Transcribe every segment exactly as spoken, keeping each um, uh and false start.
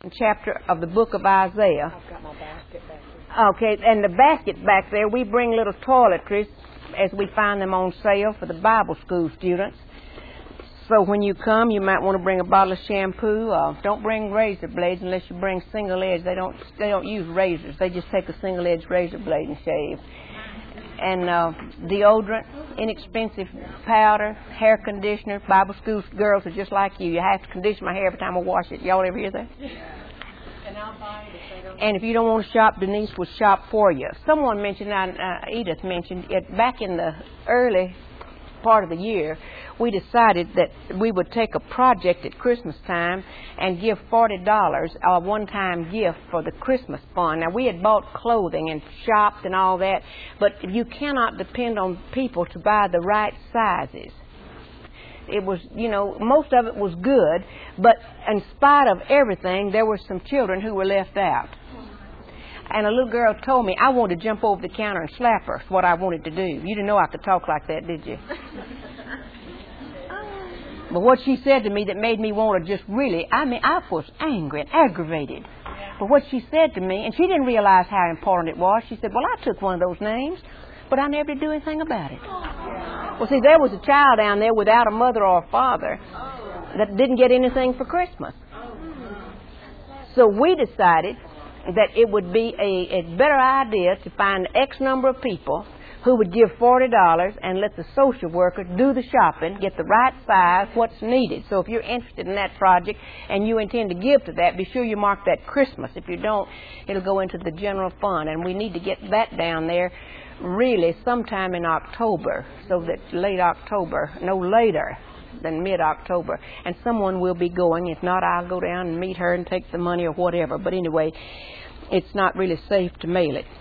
chapter of the book of Isaiah. I've got my basket back there. Okay, and the basket back there, we bring little toiletries as we find them on sale for the Bible school students. So when you come, you might want to bring a bottle of shampoo. Uh, don't bring razor blades unless you bring single edge. They don't they don't use razors. They just take a single edge razor blade and shave. And uh, deodorant, inexpensive powder, hair conditioner. Bible school girls are just like you. You have to condition my hair every time I wash it. Y'all ever hear that? And I'll buy it if they don't. And if you don't want to shop, Denise will shop for you. Someone mentioned, uh, Edith mentioned, it back in the early part of the year, we decided that we would take a project at Christmas time and give forty dollars, a one-time gift for the Christmas fund. Now, we had bought clothing and shopped and all that, but you cannot depend on people to buy the right sizes. It was, you know, most of it was good, but in spite of everything, there were some children who were left out. And a little girl told me I wanted to jump over the counter and slap her. That's what I wanted to do. You didn't know I could talk like that, did you? But what she said to me that made me want to just really, I mean, I was angry and aggravated. But what she said to me, and she didn't realize how important it was, she said, well, I took one of those names, but I never did do anything about it. Well, see, there was a child down there without a mother or a father that didn't get anything for Christmas. So we decided that it would be a, a better idea to find X number of people who would give forty dollars and let the social worker do the shopping, get the right size, what's needed. So if you're interested in that project and you intend to give to that, be sure you mark that Christmas. If you don't, it'll go into the general fund. And we need to get that down there really sometime in October, so that late October, no later than mid-October. And someone will be going. If not, I'll go down and meet her and take the money or whatever. But anyway, it's not really safe to mail it.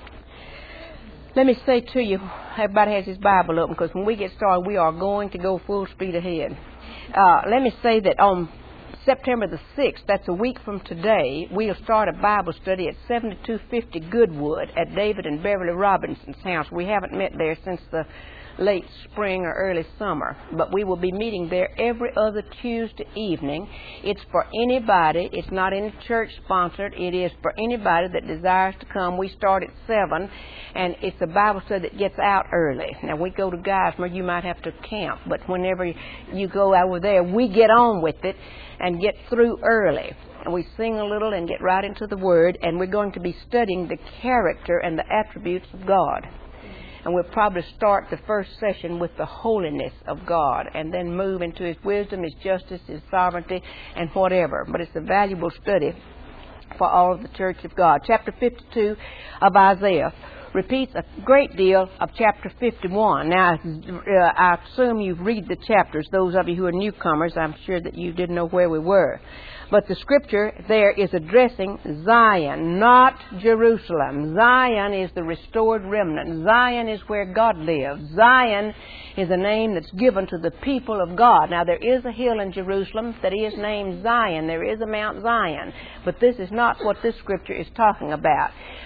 Let me say to you, everybody has his Bible open, because when we get started, we are going to go full speed ahead. Uh, let me say that on September the sixth, that's a week from today, we'll start a Bible study at seventy-two fifty Goodwood at David and Beverly Robinson's house. We haven't met there since the late spring or early summer, but we will be meeting there every other Tuesday evening. It's for anybody. It's not any church sponsored. It is for anybody that desires to come. We start at seven, and it's a Bible study that gets out early. Now, we go to Geismar, you might have to camp, but whenever you go over there, we get on with it and get through early. And we sing a little and get right into the Word, and we're going to be studying the character and the attributes of God. And we'll probably start the first session with the holiness of God and then move into His wisdom, His justice, His sovereignty, and whatever. But it's a valuable study for all of the Church of God. Chapter fifty-two of Isaiah repeats a great deal of chapter fifty-one. Now, uh, I assume you've read the chapters. Those of you who are newcomers, I'm sure that you didn't know where we were. But the scripture there is addressing Zion, not Jerusalem. Zion is the restored remnant. Zion is where God lives. Zion is a name that's given to the people of God. Now, there is a hill in Jerusalem that is named Zion. There is a Mount Zion. But this is not what this scripture is talking about.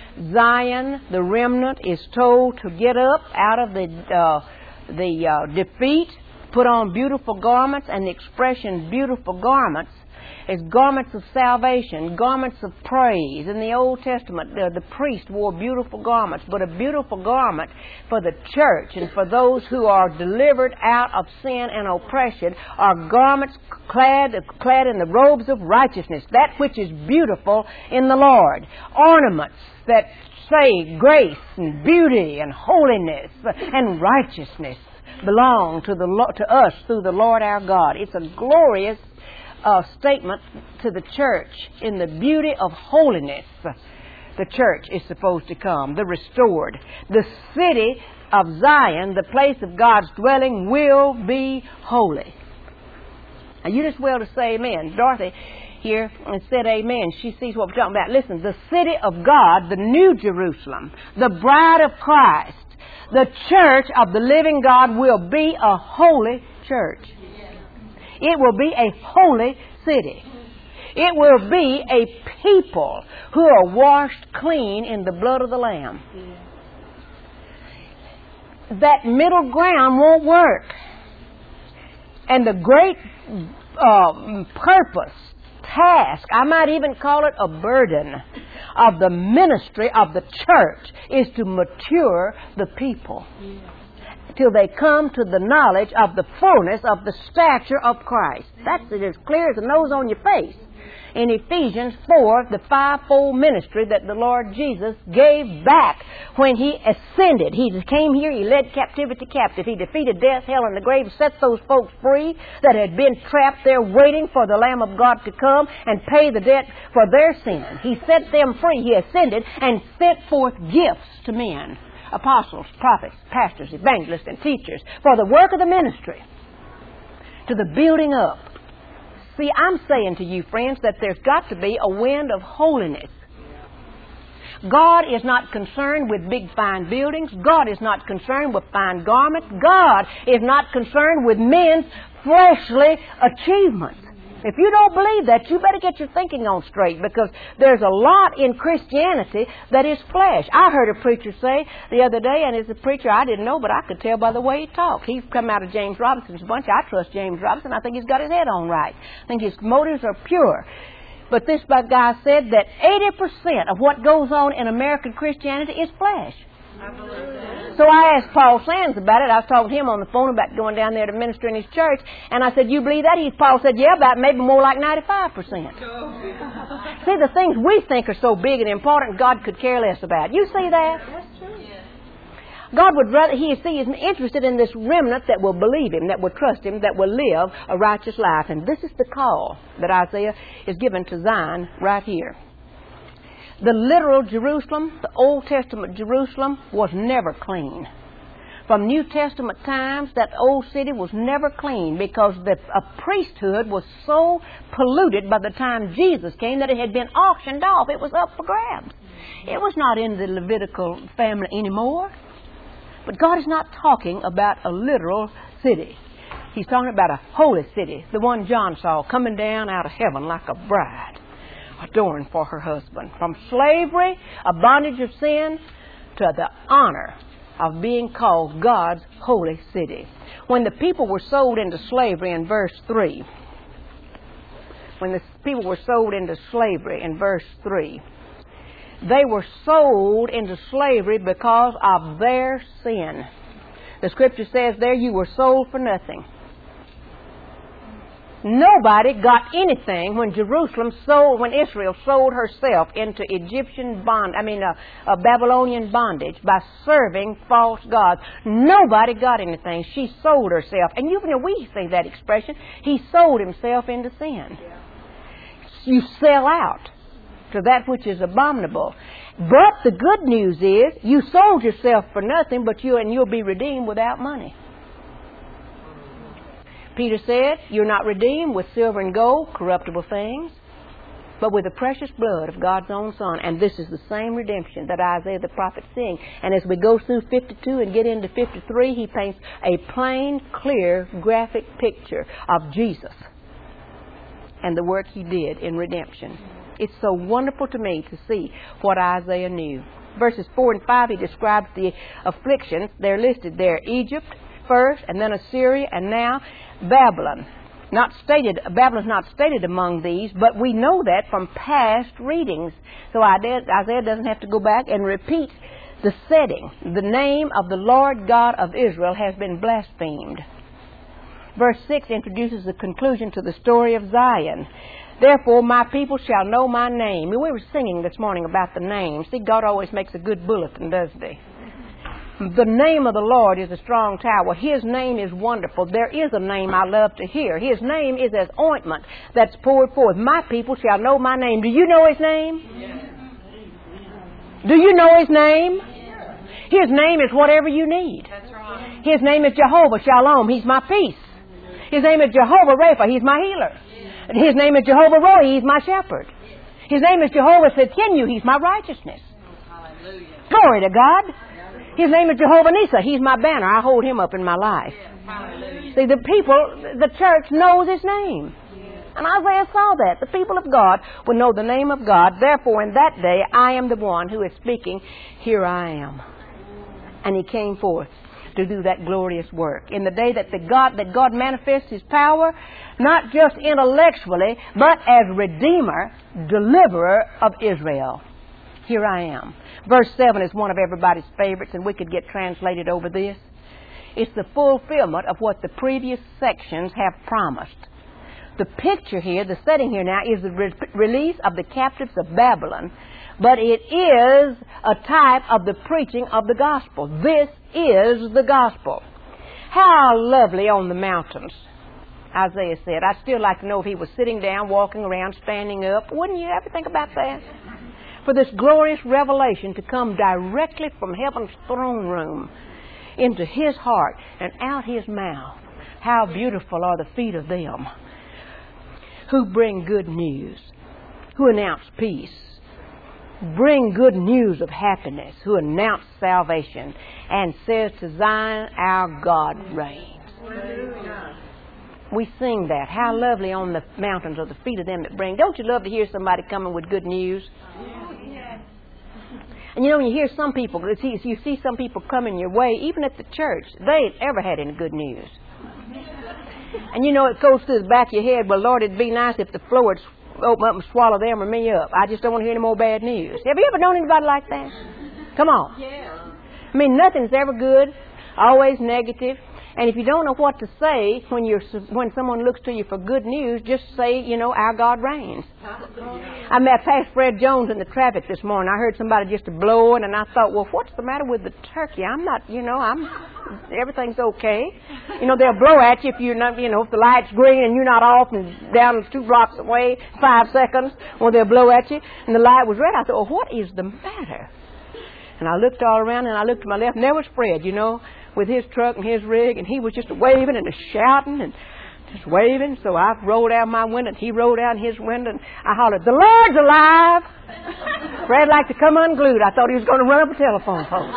Zion, the remnant, is told to get up out of the, uh, the uh, defeat, put on beautiful garments, and the expression beautiful garments is garments of salvation, garments of praise. In the Old Testament, the, the priest wore beautiful garments, but a beautiful garment for the church and for those who are delivered out of sin and oppression are garments clad, clad in the robes of righteousness, that which is beautiful in the Lord. Ornaments that say grace and beauty and holiness and righteousness belong to the to us through the Lord our God. It's a glorious uh, statement to the church. In the beauty of holiness, the church is supposed to come, the restored. The city of Zion, the place of God's dwelling, will be holy. Now, you just well to say amen. Dorothy here and said amen. She sees what we're talking about. Listen, the city of God, the New Jerusalem, the bride of Christ, the church of the living God will be a holy church. It will be a holy city. It will be a people who are washed clean in the blood of the Lamb. That middle ground won't work. And the great uh, purpose task, I might even call it a burden, of the ministry of the church is to mature the people till they come to the knowledge of the fullness of the stature of Christ. That's it, as clear as the nose on your face. In Ephesians four, the fivefold ministry that the Lord Jesus gave back when He ascended. He came here, He led captivity captive. He defeated death, hell, and the grave, set those folks free that had been trapped there waiting for the Lamb of God to come and pay the debt for their sin. He set them free. He ascended and sent forth gifts to men. Apostles, prophets, pastors, evangelists, and teachers for the work of the ministry, to the building up. See, I'm saying to you, friends, that there's got to be a wind of holiness. God is not concerned with big, fine buildings. God is not concerned with fine garments. God is not concerned with men's fleshly achievements. If you don't believe that, you better get your thinking on straight, because there's a lot in Christianity that is flesh. I heard a preacher say the other day, and it's a preacher I didn't know, but I could tell by the way he talked. He's come out of James Robinson's bunch. I trust James Robinson. I think he's got his head on right. I think his motives are pure. But this guy said that eighty percent of what goes on in American Christianity is flesh. I believe that. So I asked Paul Sands about it. I was talking to him on the phone about going down there to minister in his church. And I said, you believe that? He, Paul said, yeah, about maybe more like ninety-five percent. See, the things we think are so big and important, God could care less about. You see that? That's true. Yeah. God would rather, He is he is interested in this remnant that will believe Him, that will trust Him, that will live a righteous life. And this is the call that Isaiah is given to Zion right here. The literal Jerusalem, the Old Testament Jerusalem, was never clean. From New Testament times, that old city was never clean because the a priesthood was so polluted by the time Jesus came that it had been auctioned off. It was up for grabs. It was not in the Levitical family anymore. But God is not talking about a literal city. He's talking about a holy city, the one John saw coming down out of heaven like a bride, adorned for her husband. From slavery, a bondage of sin, to the honor of being called God's holy city. When the people were sold into slavery in verse three, when the people were sold into slavery in verse three, they were sold into slavery because of their sin. The scripture says there, you were sold for nothing. Nobody got anything when Jerusalem sold, when Israel sold herself into Egyptian bond, I mean, a, a Babylonian bondage by serving false gods. Nobody got anything. She sold herself. And you know, we say that expression. He sold himself into sin. You sell out to that which is abominable. But the good news is, you sold yourself for nothing, but you and you'll be redeemed without money. Peter said, you're not redeemed with silver and gold, corruptible things, but with the precious blood of God's own Son. And this is the same redemption that Isaiah the prophet sing. And as we go through fifty-two and get into fifty-three, he paints a plain, clear, graphic picture of Jesus and the work He did in redemption. It's so wonderful to me to see what Isaiah knew. Verses four and five, he describes the afflictions. They're listed there. Egypt first, and then Assyria, and now Babylon. Not stated, Babylon's not stated among these, but we know that from past readings. So Isaiah doesn't have to go back and repeat the setting. The name of the Lord God of Israel has been blasphemed. Verse six introduces the conclusion to the story of Zion. Therefore, my people shall know my name. We were singing this morning about the name. See, God always makes a good bulletin, doesn't He? The name of the Lord is a strong tower. His name is wonderful. There is a name I love to hear. His name is as ointment that's poured forth. My people shall know my name. Do you know His name? Yes. Do you know His name? Yes. His name is whatever you need. That's right. His name is Jehovah Shalom. He's my peace. His name is Jehovah Rapha. He's my healer. Yes. His name is Jehovah Rohi. He's my shepherd. Yes. His name is Jehovah Sidkenu. He's my righteousness. Hallelujah. Glory to God. His name is Jehovah Nisa. He's my banner. I hold Him up in my life. Yes. See, the people, the church knows His name. Yes. And Isaiah saw that. The people of God will know the name of God. Therefore, in that day, I am the one who is speaking, here I am. And He came forth. to do that glorious work. In the day that the God that God manifests His power, not just intellectually, but as Redeemer, Deliverer of Israel. Here I am. Verse seven is one of everybody's favorites, and we could get translated over this. It's the fulfillment of what the previous sections have promised. The picture here, the setting here now, is the re- release of the captives of Babylon, but it is a type of the preaching of the gospel. This is the gospel. How lovely on the mountains, Isaiah said. I'd still like to know if he was sitting down, walking around, standing up. Wouldn't you ever think about that? For this glorious revelation to come directly from heaven's throne room into His heart and out His mouth. How beautiful are the feet of them who bring good news, who announce peace, bring good news of happiness, who announce salvation, and says to Zion, our God reigns. We sing that. How lovely on the mountains are the feet of them that bring. Don't you love to hear somebody coming with good news? And you know, when you hear some people, you see some people coming your way, even at the church, they ain't ever had any good news. And you know, it goes through the back of your head, well, Lord, it'd be nice if the floor would open up and swallow them or me up. I just don't want to hear any more bad news. Have you ever known anybody like that? Come on. Yeah. I mean, nothing's ever good, always negative. And if you don't know what to say when you're when someone looks to you for good news, just say, you know, our God reigns. I met past Fred Jones in the traffic this morning. I heard somebody just blowing, and I thought, well, what's the matter with the turkey? I'm not, you know, I'm everything's okay. You know, they'll blow at you if you're not, you know, if the light's green and you're not off and down two blocks away, five seconds, or they'll blow at you, and the light was red. I thought, well, what is the matter? And I looked all around, and I looked to my left, and there was Fred, you know, with his truck and his rig, and he was just waving and shouting and just waving. So I rolled out my window, and he rolled out his window, and I hollered, the Lord's alive! Fred liked to come unglued. I thought he was going to run up a telephone pole.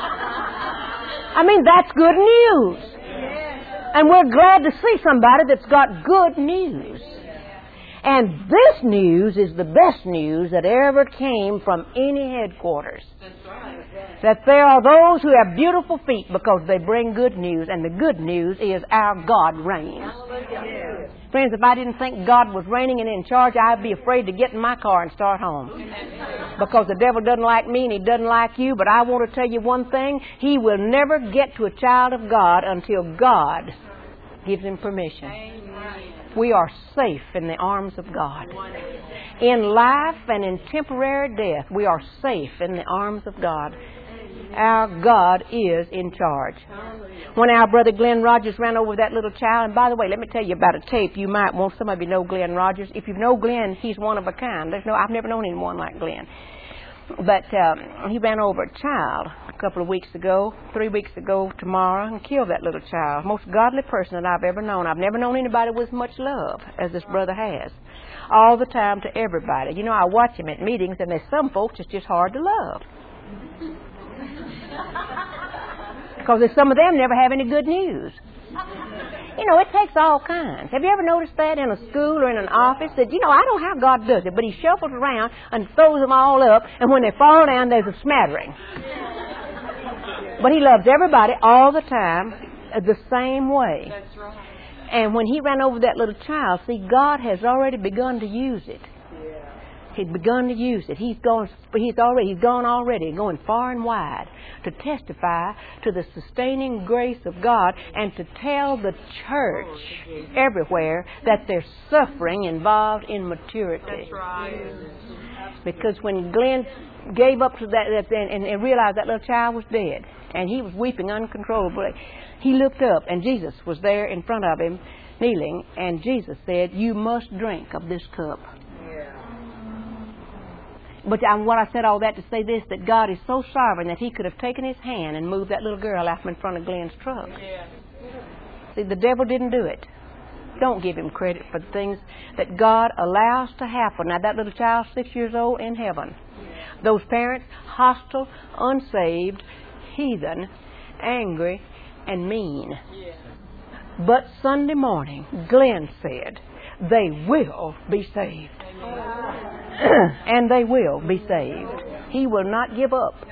I mean, that's good news. And we're glad to see somebody that's got good news. And this news is the best news that ever came from any headquarters. That's right. That there are those who have beautiful feet because they bring good news, and the good news is our God reigns. Hallelujah. Friends, if I didn't think God was reigning and in charge, I'd be afraid to get in my car and start home. Because the devil doesn't like me and he doesn't like you, but I want to tell you one thing, he will never get to a child of God until God gives him permission. Amen. We are safe in the arms of God. In life and in temporary death, we are safe in the arms of God. Our God is in charge. When our brother Glenn Rogers ran over that little child, and by the way, let me tell you about a tape you might want. Some of you know Glenn Rogers. If you know Glenn, he's one of a kind. There's no, I've never known anyone like Glenn. But um, he ran over a child a couple of weeks ago, three weeks ago tomorrow, and killed that little child. Most godly person that I've ever known. I've never known anybody with much love as this brother has. All the time to everybody. You know, I watch him at meetings, and there's some folks it's just hard to love. Because there's some of them never have any good news. You know, it takes all kinds. Have you ever noticed that in a school or in an office? That, you know, I don't know how God does it, but He shuffles around and throws them all up, and when they fall down, there's a smattering. But He loves everybody all the time the same way. That's right. And when He ran over that little child, see, God has already begun to use it. He's begun to use it. He's gone. He's already. He's gone already, going far and wide to testify to the sustaining grace of God and to tell the church everywhere that there's suffering involved in maturity. That's right. Because when Glenn gave up to that, that and, and realized that little child was dead, and he was weeping uncontrollably, he looked up, and Jesus was there in front of him, kneeling, and Jesus said, "You must drink of this cup." But I, what I said all that to say this, that God is so sovereign that He could have taken His hand and moved that little girl out from in front of Glenn's truck. Yeah. See, the devil didn't do it. Don't give him credit for the things that God allows to happen. Now, that little child, six years old, in heaven. Those parents, hostile, unsaved, heathen, angry, and mean. Yeah. But Sunday morning, Glenn said, they will be saved. And they will be saved. He will not give up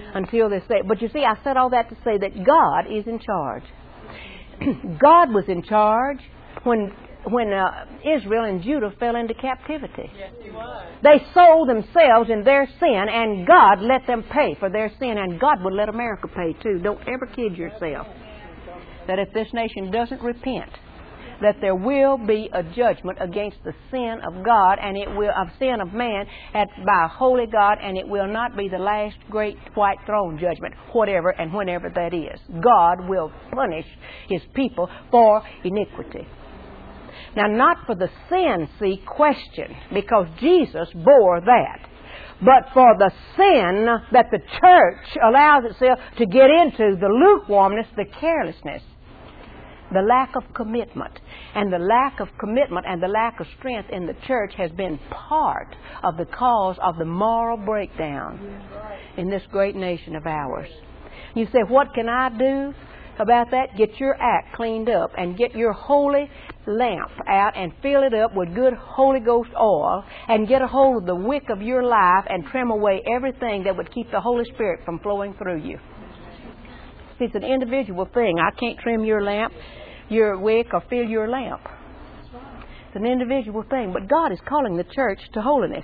until this day. But you see, I said all that to say that God is in charge. God was in charge when when uh, Israel and Judah fell into captivity. Yes, He was. They sold themselves in their sin, and God let them pay for their sin, and God would let America pay too. Don't ever kid yourself that if this nation doesn't repent, that there will be a judgment against the sin of God, and it will of sin of man at, by a holy God, and it will not be the last great white throne judgment, whatever and whenever that is. God will punish His people for iniquity. Now, not for the sin, see, question, because Jesus bore that, but for the sin that the church allows itself to get into, the lukewarmness, the carelessness, the lack of commitment. And the lack of commitment and the lack of strength in the church has been part of the cause of the moral breakdown in this great nation of ours. You say, what can I do about that? Get your act cleaned up and get your holy lamp out and fill it up with good Holy Ghost oil and get a hold of the wick of your life and trim away everything that would keep the Holy Spirit from flowing through you. See, it's an individual thing. I can't trim your lamp, your wick, or fill your lamp. It's an individual thing. But God is calling the church to holiness.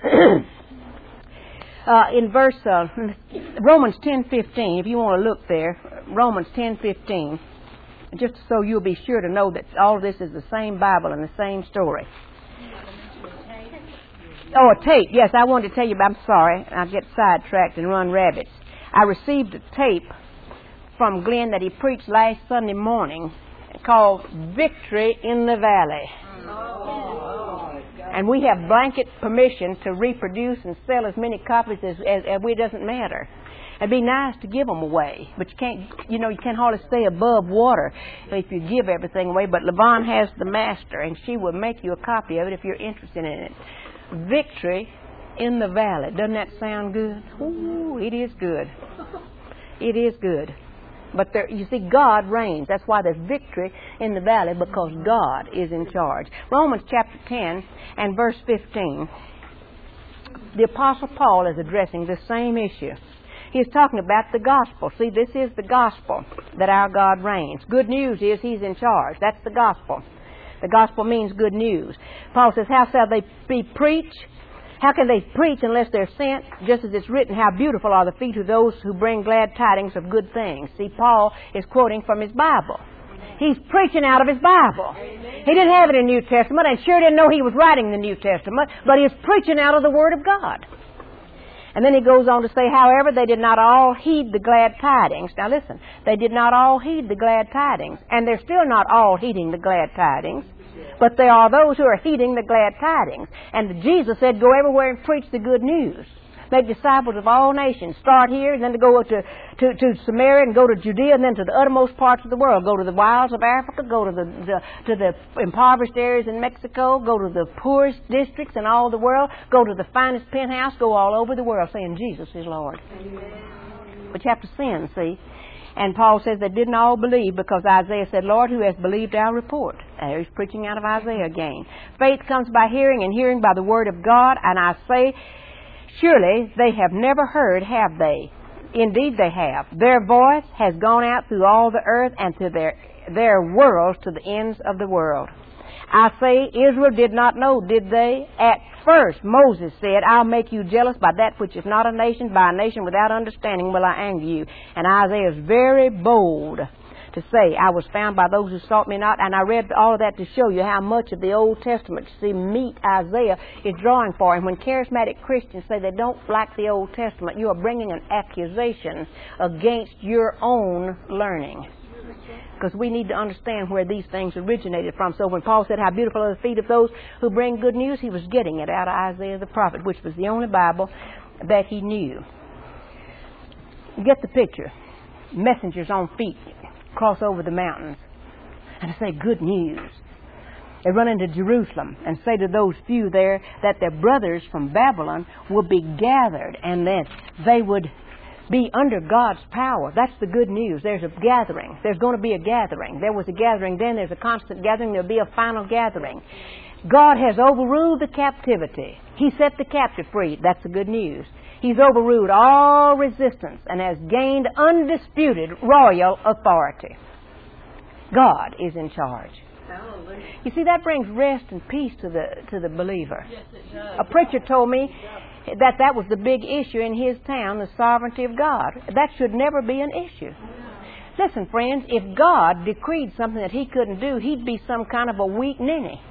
uh, in verse uh, Romans ten fifteen, if you want to look there, Romans ten fifteen, just so you'll be sure to know that all of this is the same Bible and the same story. Oh, a tape. Yes, I wanted to tell you, but I'm sorry. I get sidetracked and run rabbits. I received a tape from Glenn that he preached last Sunday morning called Victory in the Valley. Oh. And we have blanket permission to reproduce and sell as many copies as, as, as it doesn't matter. It'd be nice to give them away, but you can't, you know, you can't hardly stay above water if you give everything away. But Levon has the master, and she will make you a copy of it if you're interested in it. Victory in the Valley. Doesn't that sound good? Ooh, it is good. It is good. But there, you see, God reigns. That's why there's victory in the valley, because God is in charge. Romans chapter ten and verse fifteen. The Apostle Paul is addressing the same issue. He's talking about the gospel. See, this is the gospel, that our God reigns. Good news is He's in charge. That's the gospel. The gospel means good news. Paul says, how shall they be preached? How can they preach unless they're sent? Just as it's written, how beautiful are the feet of those who bring glad tidings of good things. See, Paul is quoting from his Bible. He's preaching out of his Bible. He didn't have it in the New Testament, and sure didn't know he was writing the New Testament, but he's preaching out of the Word of God. And then he goes on to say, however, they did not all heed the glad tidings. Now listen, they did not all heed the glad tidings, and they're still not all heeding the glad tidings. But there are those who are heeding the glad tidings. And Jesus said, go everywhere and preach the good news. Make disciples of all nations. Start here, and then to go to, to, to Samaria, and go to Judea, and then to the uttermost parts of the world. Go to the wilds of Africa, go to the, the to the impoverished areas in Mexico, go to the poorest districts in all the world, go to the finest penthouse, go all over the world saying Jesus is Lord. Amen. But you have to sin, see. And Paul says they didn't all believe, because Isaiah said, Lord, who has believed our report? There he's preaching out of Isaiah again. Faith comes by hearing, and hearing by the word of God. And I say, surely they have never heard, have they? Indeed they have. Their voice has gone out through all the earth, and to their, their worlds to the ends of the world. I say, Israel did not know, did they? At first Moses said, I'll make you jealous by that which is not a nation, by a nation without understanding will I anger you. And Isaiah is very bold to say, I was found by those who sought me not. And I read all of that to show you how much of the Old Testament, see, meat Isaiah is drawing for. And when charismatic Christians say they don't like the Old Testament, you are bringing an accusation against your own learning. Because we need to understand where these things originated from. So when Paul said, how beautiful are the feet of those who bring good news, he was getting it out of Isaiah the prophet, which was the only Bible that he knew. You get the picture. Messengers on feet cross over the mountains and say good news. They run into Jerusalem and say to those few there that their brothers from Babylon will be gathered, and that they would be under God's power. That's the good news. There's a gathering. There's going to be a gathering. There was a gathering then. There's a constant gathering. There'll be a final gathering. God has overruled the captivity. He set the captive free. That's the good news. He's overruled all resistance and has gained undisputed royal authority. God is in charge. Hallelujah. You see, that brings rest and peace to the to the believer. Yes, it does. A preacher told me that that was the big issue in his town, the sovereignty of God. That should never be an issue. Listen, friends, if God decreed something that He couldn't do, He'd be some kind of a weak ninny.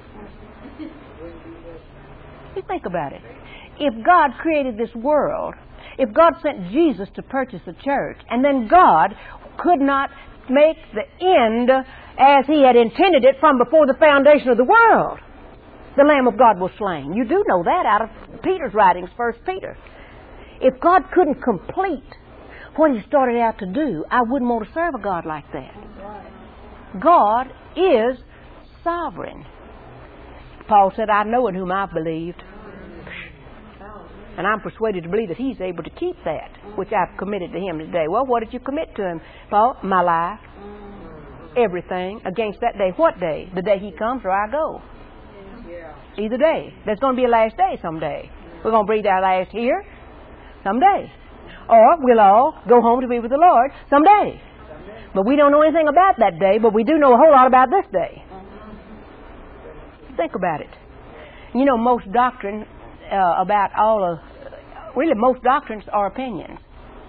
You think about it. If God created this world, if God sent Jesus to purchase the church, and then God could not make the end as He had intended it from before the foundation of the world, the Lamb of God was slain. You do know that out of Peter's writings, First Peter. If God couldn't complete what He started out to do, I wouldn't want to serve a God like that. God is sovereign. Paul said, I know in whom I've believed. And I'm persuaded to believe that He's able to keep that, which I've committed to Him today. Well, what did you commit to Him, Paul? My life. Everything against that day. What day? The day He comes or I go. Either day. There's going to be a last day someday. We're going to breathe our last here someday. Or we'll all go home to be with the Lord someday. But we don't know anything about that day, but we do know a whole lot about this day. Think about it. You know, most doctrine uh, about all of, really most doctrines are opinions.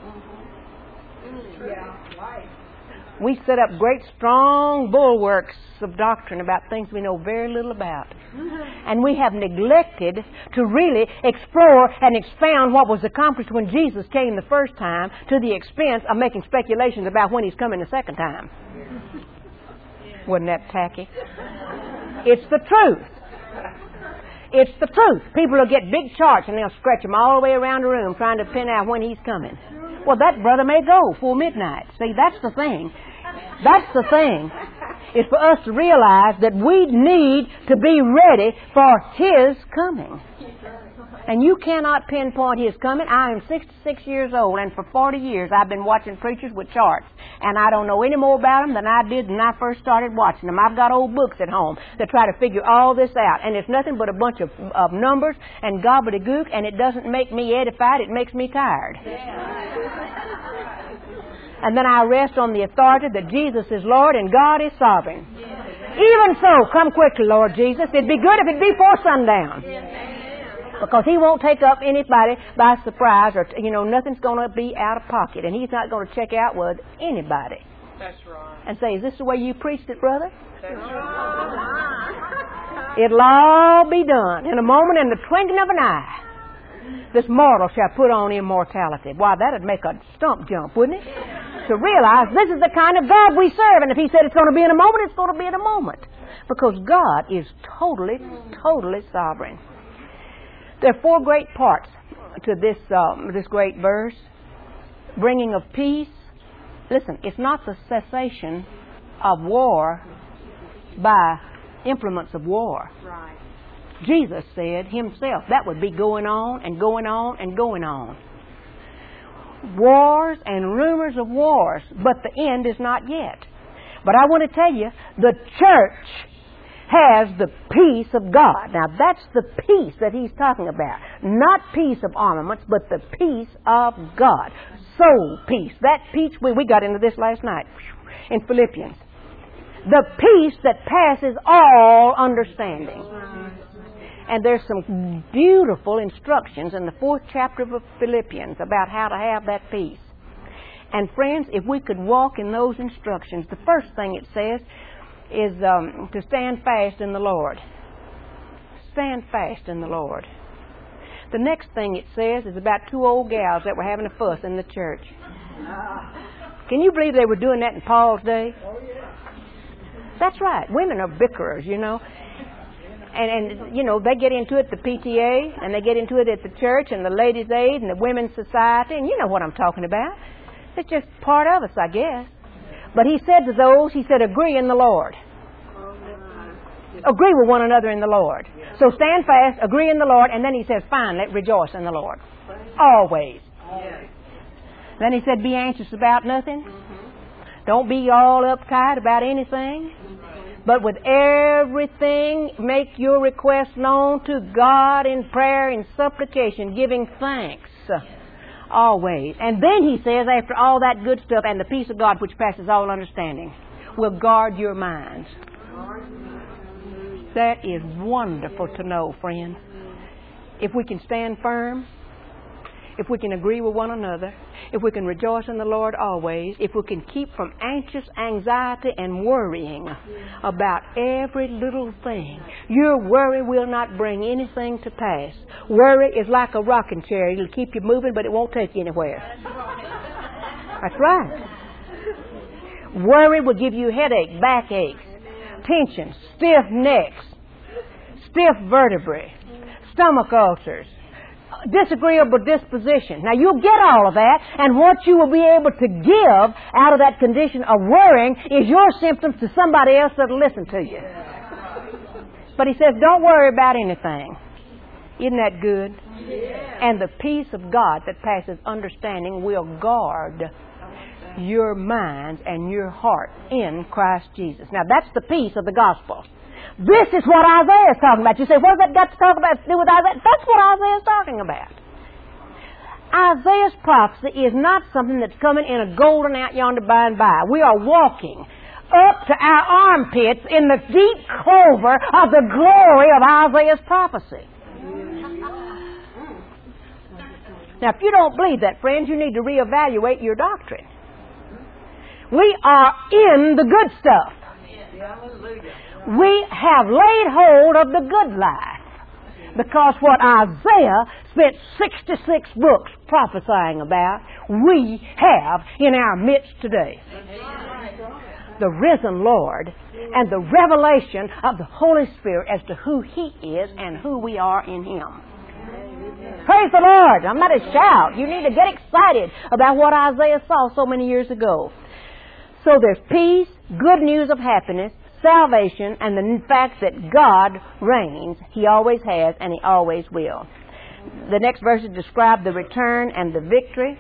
We set up great strong bulwarks of doctrine about things we know very little about. And we have neglected to really explore and expound what was accomplished when Jesus came the first time, to the expense of making speculations about when He's coming the second time. Wasn't that tacky? It's the truth. It's the truth. People will get big charts and they'll stretch them all the way around the room trying to pin out when He's coming. Well, that brother may go for midnight. See, that's the thing. That's the thing. It's for us to realize that we need to be ready for His coming. And you cannot pinpoint His coming. I am sixty-six years old, and for forty years I've been watching preachers with charts. And I don't know any more about them than I did when I first started watching them. I've got old books at home that try to figure all this out. And it's nothing but a bunch of, of numbers and gobbledygook, and it doesn't make me edified, it makes me tired. And then I rest on the authority that Jesus is Lord and God is sovereign. Even so, come quickly, Lord Jesus. It'd be good if it'd be before sundown. Because He won't take up anybody by surprise, or, you know, nothing's going to be out of pocket. And He's not going to check out with anybody. That's right. And say, is this the way you preached it, brother? That's right. It'll all be done in a moment, in the twinkling of an eye. This mortal shall put on immortality. Why, that'd make a stump jump, wouldn't it? To realize this is the kind of God we serve. And if He said it's going to be in a moment, it's going to be in a moment. Because God is totally, totally sovereign. There are four great parts to this um, this great verse. Bringing of peace. Listen, it's not the cessation of war by implements of war. Right. Jesus said Himself that would be going on and going on and going on. Wars and rumors of wars, but the end is not yet. But I want to tell you, the church has the peace of God. Now that's the peace that He's talking about. Not peace of armaments, but the peace of God. Soul peace. That peace, we, we got into this last night in Philippians. The peace that passes all understanding. And there's some beautiful instructions in the fourth chapter of Philippians about how to have that peace. And friends, if we could walk in those instructions, the first thing it says is um, to stand fast in the Lord. Stand fast in the Lord. The next thing it says is about two old gals that were having a fuss in the church. Can you believe they were doing that in Paul's day? That's right. Women are bickerers, you know. And, and, you know, they get into it at the P T A, and they get into it at the church, and the ladies' aid, and the women's society, and you know what I'm talking about. It's just part of us, I guess. But he said to those, he said, agree in the Lord. Agree with one another in the Lord. So stand fast, agree in the Lord, and then he says, fine, let rejoice in the Lord. Always. Then he said, be anxious about nothing. Don't be all uptight about anything. But with everything, make your request known to God in prayer and supplication, giving thanks always. And then he says, after all that good stuff, and the peace of God which passes all understanding will guard your minds. That is wonderful to know, friend. If we can stand firm, if we can agree with one another, if we can rejoice in the Lord always, if we can keep from anxious anxiety and worrying about every little thing, your worry will not bring anything to pass. Worry is like a rocking chair. It'll keep you moving, but it won't take you anywhere. That's right. Worry will give you headache, backaches, tension, stiff necks, stiff vertebrae, stomach ulcers, disagreeable disposition. Now you'll get all of that, and what you will be able to give out of that condition of worrying is your symptoms to somebody else that'll listen to you. But he says, don't worry about anything. Isn't that good? And the peace of God that passes understanding will guard your minds and your heart in Christ Jesus. Now that's the peace of the gospel. This is what Isaiah is talking about. You say, what has that got to talk about to do with Isaiah? That's what Isaiah is talking about. Isaiah's prophecy is not something that's coming in a golden out yonder by and by. We are walking up to our armpits in the deep clover of the glory of Isaiah's prophecy. Now, if you don't believe that, friends, you need to reevaluate your doctrine. We are in the good stuff. We have laid hold of the good life, because what Isaiah spent sixty-six books prophesying about, we have in our midst today. The risen Lord and the revelation of the Holy Spirit as to who He is and who we are in Him. Praise the Lord. I'm not to shout. You need to get excited about what Isaiah saw so many years ago. So there's peace, good news of happiness, salvation, and the fact that God reigns. He always has, and He always will. The next verses describe the return and the victory.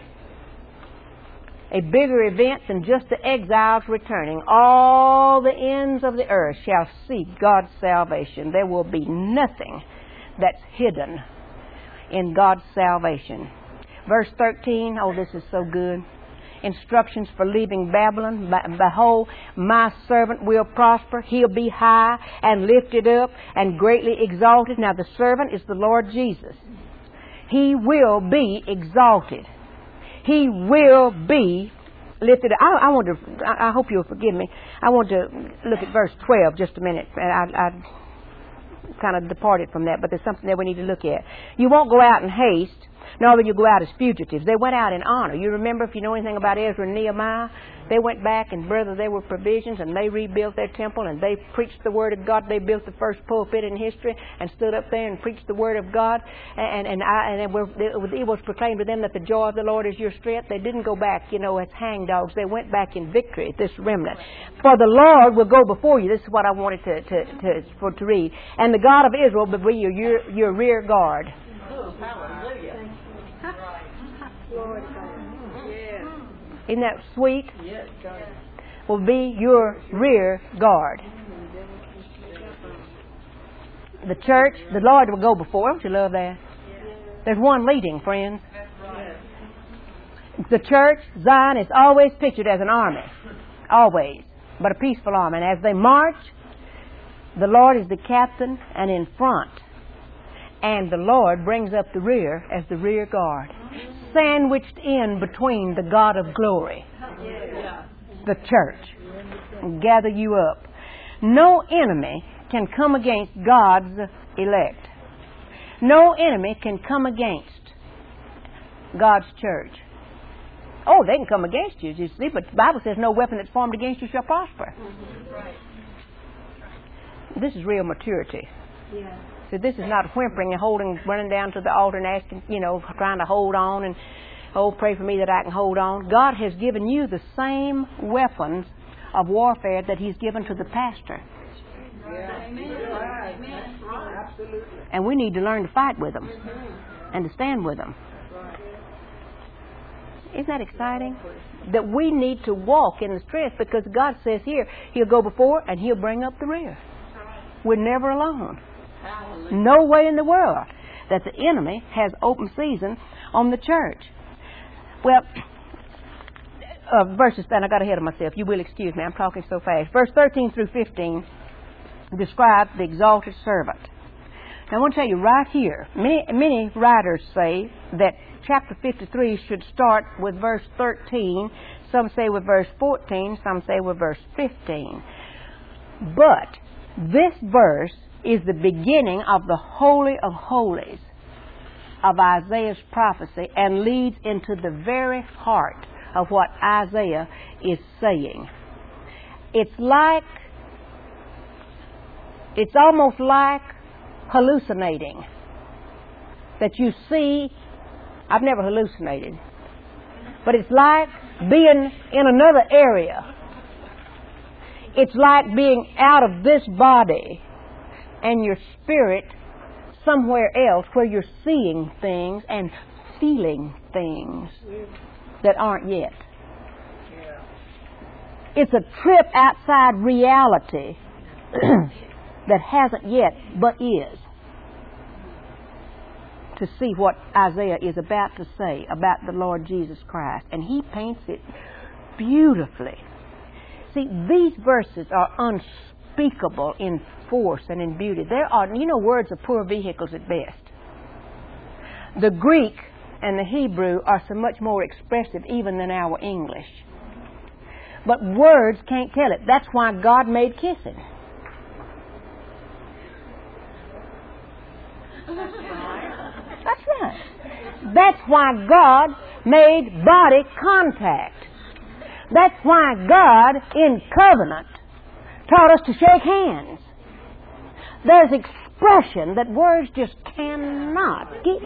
A bigger event than just the exiles returning. All the ends of the earth shall see God's salvation. There will be nothing that's hidden in God's salvation. Verse thirteen, oh, this is so good. Instructions for leaving Babylon. Behold, my servant will prosper. He'll be high and lifted up and greatly exalted. Now the servant is the Lord Jesus. He will be exalted. He will be lifted up. I, I want to. I hope you'll forgive me. I want to look at verse twelve just a minute. I, I kind of departed from that, but there's something that we need to look at. You won't go out in haste, nor will you go out as fugitives. They went out in honor. You remember, if you know anything about Ezra and Nehemiah, they went back and, brother, there were provisions, and they rebuilt their temple, and they preached the Word of God. They built the first pulpit in history and stood up there and preached the Word of God. And and, I, and it was proclaimed to them that the joy of the Lord is your strength. They didn't go back, you know, as hangdogs. They went back in victory, this remnant. For the Lord will go before you. This is what I wanted to, to, to, for, to read. And the God of Israel will be your, your, your rear guard. Oh, hallelujah. Isn't that sweet? Yes, God. Will be your rear guard. The church, the Lord will go before. Don't you love that? There's one leading, friends. The church, Zion, is always pictured as an army. Always. But a peaceful army. And as they march, the Lord is the captain and in front. And the Lord brings up the rear as the rear guard, sandwiched in between the God of glory, the church, and gather you up. No enemy can come against God's elect. No enemy can come against God's church. Oh, they can come against you, you see, but the Bible says no weapon that's formed against you shall prosper. This is real maturity. Yeah. So this is not whimpering and holding, running down to the altar and asking, you know, trying to hold on and, oh, pray for me that I can hold on. God has given you the same weapons of warfare that He's given to the pastor. Yeah. Amen. Amen. Absolutely. And we need to learn to fight with them and to stand with them. Isn't that exciting? That we need to walk in the strength, because God says here, He'll go before and He'll bring up the rear. We're never alone. No way in the world that the enemy has open season on the church. Well, uh, verses, and I got ahead of myself. You will excuse me, I'm talking so fast. Verse thirteen through fifteen describes the exalted servant. Now I want to tell you right here, many, many writers say that chapter fifty-three should start with verse thirteen. Some say with verse fourteen, some say with verse fifteen. But this verse is the beginning of the Holy of Holies of Isaiah's prophecy and leads into the very heart of what Isaiah is saying. It's like, it's almost like hallucinating. That you see, I've never hallucinated, but it's like being in another area. It's like being out of this body and your spirit somewhere else where you're seeing things and feeling things that aren't yet. It's a trip outside reality that hasn't yet but is, to see what Isaiah is about to say about the Lord Jesus Christ. And he paints it beautifully. See, these verses are unspeakable in force and in beauty. There are, you know, words are poor vehicles at best. The Greek and the Hebrew are so much more expressive even than our English. But words can't tell it. That's why God made kissing. That's right. That's why God made body contact. That's why God, in covenant, taught us to shake hands. There's expression that words just cannot give.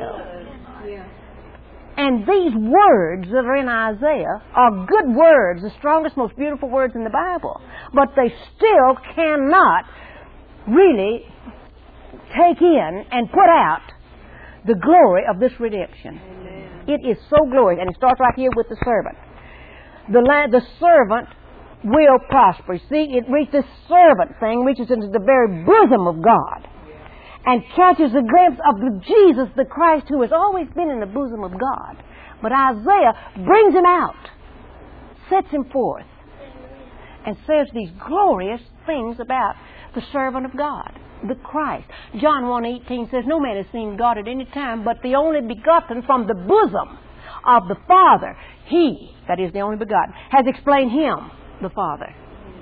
And these words that are in Isaiah are good words, the strongest, most beautiful words in the Bible. But they still cannot really take in and put out the glory of this redemption. Amen. It is so glorious. And it starts right here with the servant. The, la- the servant will prosper. See, it reaches, this servant thing reaches into the very bosom of God and catches a glimpse of the Jesus, the Christ, who has always been in the bosom of God. But Isaiah brings him out, sets him forth, and says these glorious things about the servant of God, the Christ. John one eighteen says, no man has seen God at any time, but the only begotten from the bosom of the Father. He, that is the only begotten, has explained him, the Father.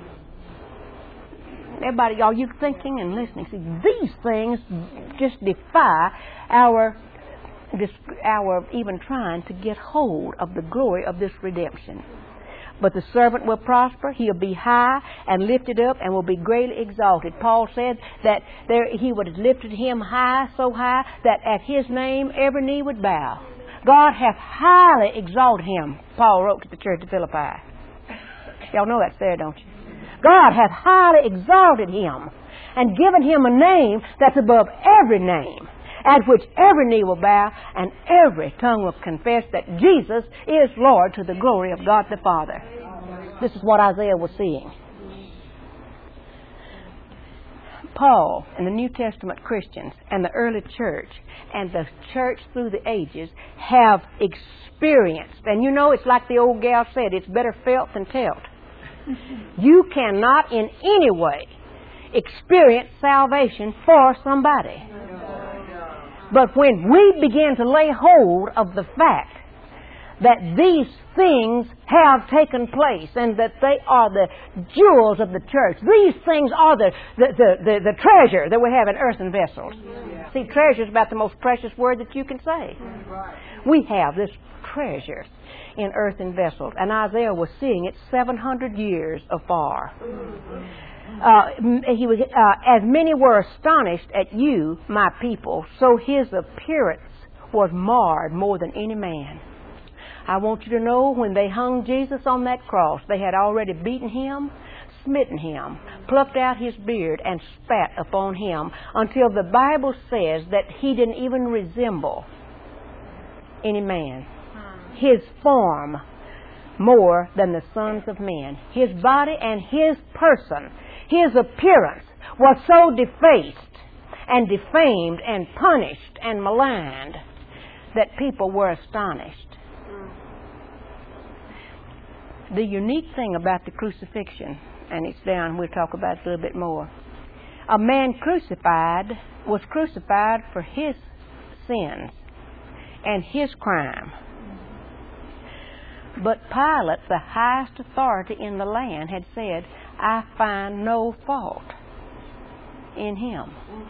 Everybody, are you thinking and listening? See, these things just defy our, our even trying to get hold of the glory of this redemption. But the servant will prosper. He'll be high and lifted up and will be greatly exalted. Paul said that there, he would have lifted him high, so high, that at his name every knee would bow. God hath highly exalted him, Paul wrote to the church of Philippi. Y'all know that's there, don't you? God hath highly exalted him and given him a name that's above every name, at which every knee will bow and every tongue will confess that Jesus is Lord, to the glory of God the Father. This is what Isaiah was seeing. Paul and the New Testament Christians and the early church and the church through the ages have experienced, and you know, it's like the old gal said, it's better felt than telt. You cannot in any way experience salvation for somebody. But when we begin to lay hold of the fact that these things have taken place and that they are the jewels of the church, these things are the, the, the, the, the treasure that we have in earthen vessels. Yeah. See, treasure is about the most precious word that you can say. Right. We have this treasure in earthen vessels, and Isaiah was seeing it seven hundred years afar. Uh, he was, uh, as many were astonished at you, my people, so his appearance was marred more than any man. I want you to know, when they hung Jesus on that cross, they had already beaten him, smitten him, plucked out his beard, and spat upon him, until the Bible says that he didn't even resemble any man. his form more than the sons of men. His body and his person, his appearance was so defaced and defamed and punished and maligned that people were astonished. The unique thing about the crucifixion, and it's down, we'll talk about it a little bit more. A man crucified was crucified for his sins and his crime. But Pilate, the highest authority in the land, had said, I find no fault in him.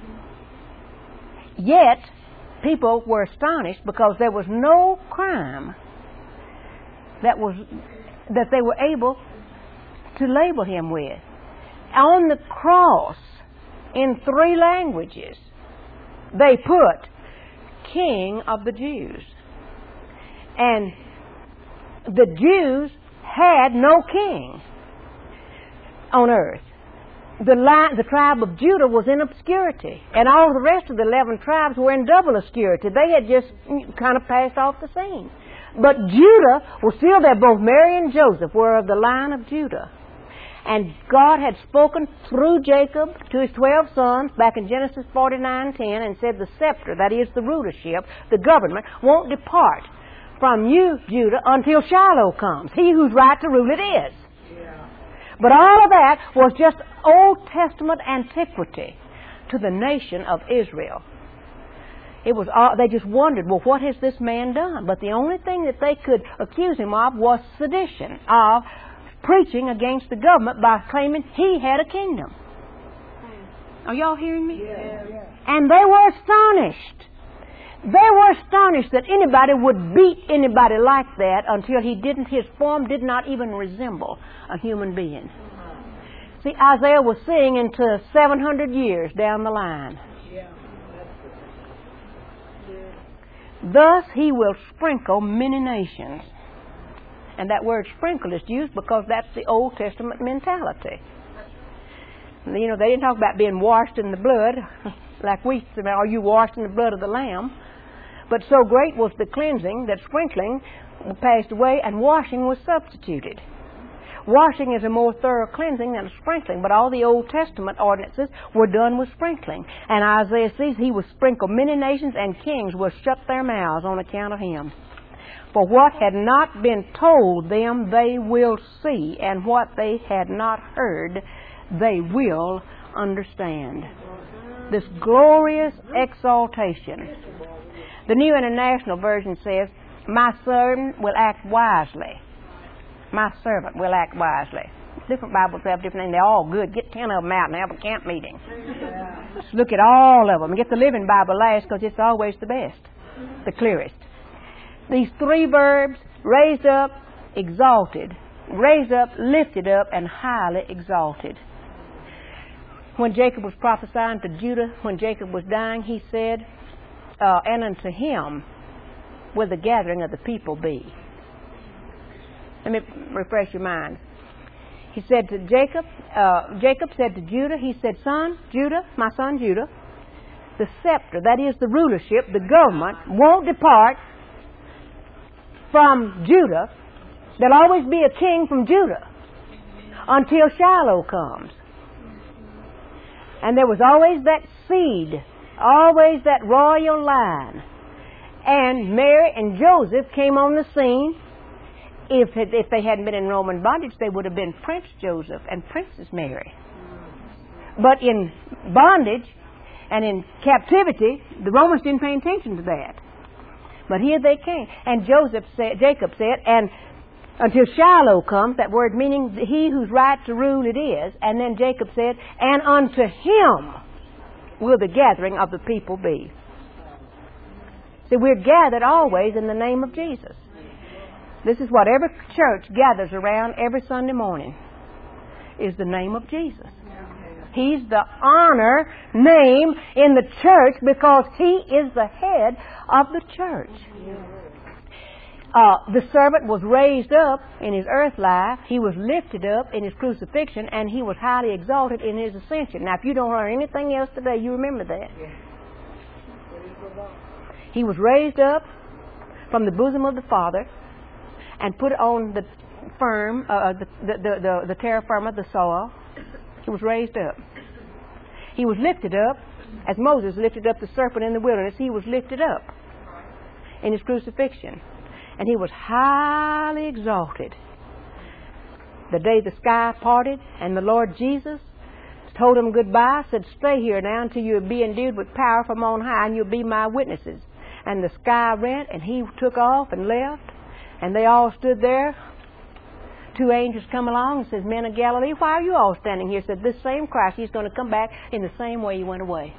Yet, people were astonished because there was no crime that was that they were able to label him with. On the cross, in three languages, they put King of the Jews. And the Jews had no king on earth. The, line, the tribe of Judah was in obscurity, and all the rest of the eleven tribes were in double obscurity. They had just kind of passed off the scene. But Judah was still there. Both Mary and Joseph were of the line of Judah. And God had spoken through Jacob to his twelve sons back in Genesis forty-nine ten and said the scepter, that is the rulership, the government, won't depart from you, Judah, until Shiloh comes. He whose right to rule it is. Yeah. But all of that was just Old Testament antiquity to the nation of Israel. It was all, they just wondered, well, what has this man done? But the only thing that they could accuse him of was sedition, of preaching against the government by claiming he had a kingdom. Are y'all hearing me? Yeah, yeah. And they were astonished. They were astonished that anybody would beat anybody like that until he didn't, his form did not even resemble a human being. See, Isaiah was seeing into seven hundred years down the line. Yeah. Thus he will sprinkle many nations. And that word sprinkle is used because that's the Old Testament mentality. You know, they didn't talk about being washed in the blood, like we say, are you washed in the blood of the Lamb? But so great was the cleansing that sprinkling passed away and washing was substituted. Washing is a more thorough cleansing than sprinkling, but all the Old Testament ordinances were done with sprinkling. And Isaiah says he will sprinkle many nations, and kings will shut their mouths on account of him. For what had not been told them they will see, and what they had not heard they will understand. This glorious exaltation. The New International Version says, my servant will act wisely. My servant will act wisely. Different Bibles have different names. They're all good. Get ten of them out and have a camp meeting. Just look at all of them. And get the Living Bible last because it's always the best, the clearest. These three verbs, raised up, exalted. Raised up, lifted up, and highly exalted. When Jacob was prophesying to Judah, when Jacob was dying, he said, uh, and unto him will the gathering of the people be. Let me refresh your mind. He said to Jacob, uh, Jacob said to Judah, he said, son, Judah, my son Judah, the scepter, that is the rulership, the government, won't depart from Judah. There'll always be a king from Judah until Shiloh comes. And there was always that seed, always that royal line. And Mary and Joseph came on the scene. If, if they hadn't been in Roman bondage, they would have been Prince Joseph and Princess Mary. But in bondage and in captivity, the Romans didn't pay attention to that. But here they came. And Joseph said, Jacob said, and until Shiloh comes, that word meaning he whose right to rule it is. And then Jacob said, and unto him will the gathering of the people be. See, we're gathered always in the name of Jesus. This is what every church gathers around every Sunday morning, is the name of Jesus. He's the honor name in the church because he is the head of the church. Uh, the servant was raised up in his earth life. He was lifted up in his crucifixion, and he was highly exalted in his ascension. Now, if you don't learn anything else today, you remember that. He was raised up from the bosom of the Father and put it on the firm, uh, the, the, the, the, the terra firma, the soil. He was raised up. He was lifted up, as Moses lifted up the serpent in the wilderness. He was lifted up in his crucifixion. And he was highly exalted. The day the sky parted and the Lord Jesus told him goodbye, said, stay here now until you be endued with power from on high, and you'll be my witnesses. And the sky rent, and he took off and left, and they all stood there. Two angels come along and says, men of Galilee, why are you all standing here? Said, this same Christ, he's going to come back in the same way he went away.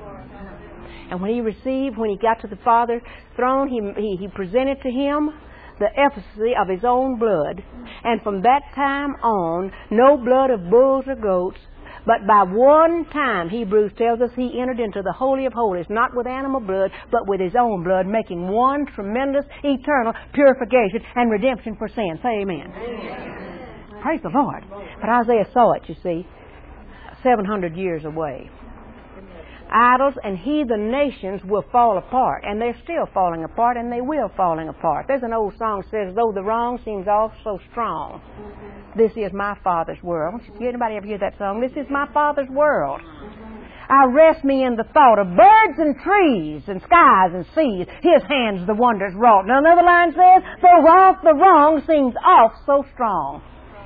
And when he received, when he got to the Father's throne, he, he, he presented to him the efficacy of his own blood. And from that time on, no blood of bulls or goats, but by one time, Hebrews tells us, he entered into the Holy of Holies, not with animal blood, but with his own blood, making one tremendous, eternal purification and redemption for sin. Say amen. Amen. Praise the Lord. But Isaiah saw it, you see, seven hundred years away. Idols and heathen nations will fall apart, and they're still falling apart, and they will falling apart. There's an old song that says, though the wrong seems all so strong, this is my Father's world. Anybody ever hear that song? This is my Father's world. I rest me in the thought of birds and trees and skies and seas. His hands the wonders wrought. Now another line says, though off the wrong seems off so strong,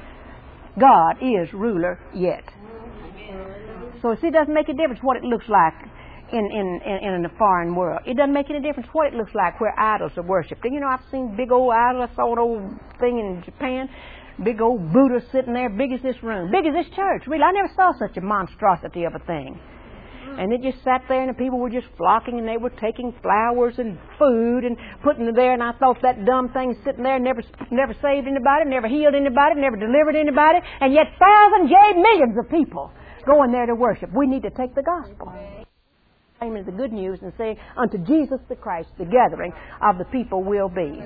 God is ruler yet. So see, it doesn't make a difference what it looks like in, in, in, in a foreign world. It doesn't make any difference what it looks like where idols are worshipped. And you know, I've seen big old idols. I saw an old thing in Japan. Big old Buddha sitting there, big as this room, big as this church. Really, I never saw such a monstrosity of a thing. And it just sat there, and the people were just flocking, and they were taking flowers and food and putting it there. And I thought that dumb thing sitting there never, never saved anybody, never healed anybody, never delivered anybody, and yet thousands, yea, millions of people going there to worship. We need to take the gospel, amen, the good news, and say, unto Jesus the Christ, the gathering of the people will be.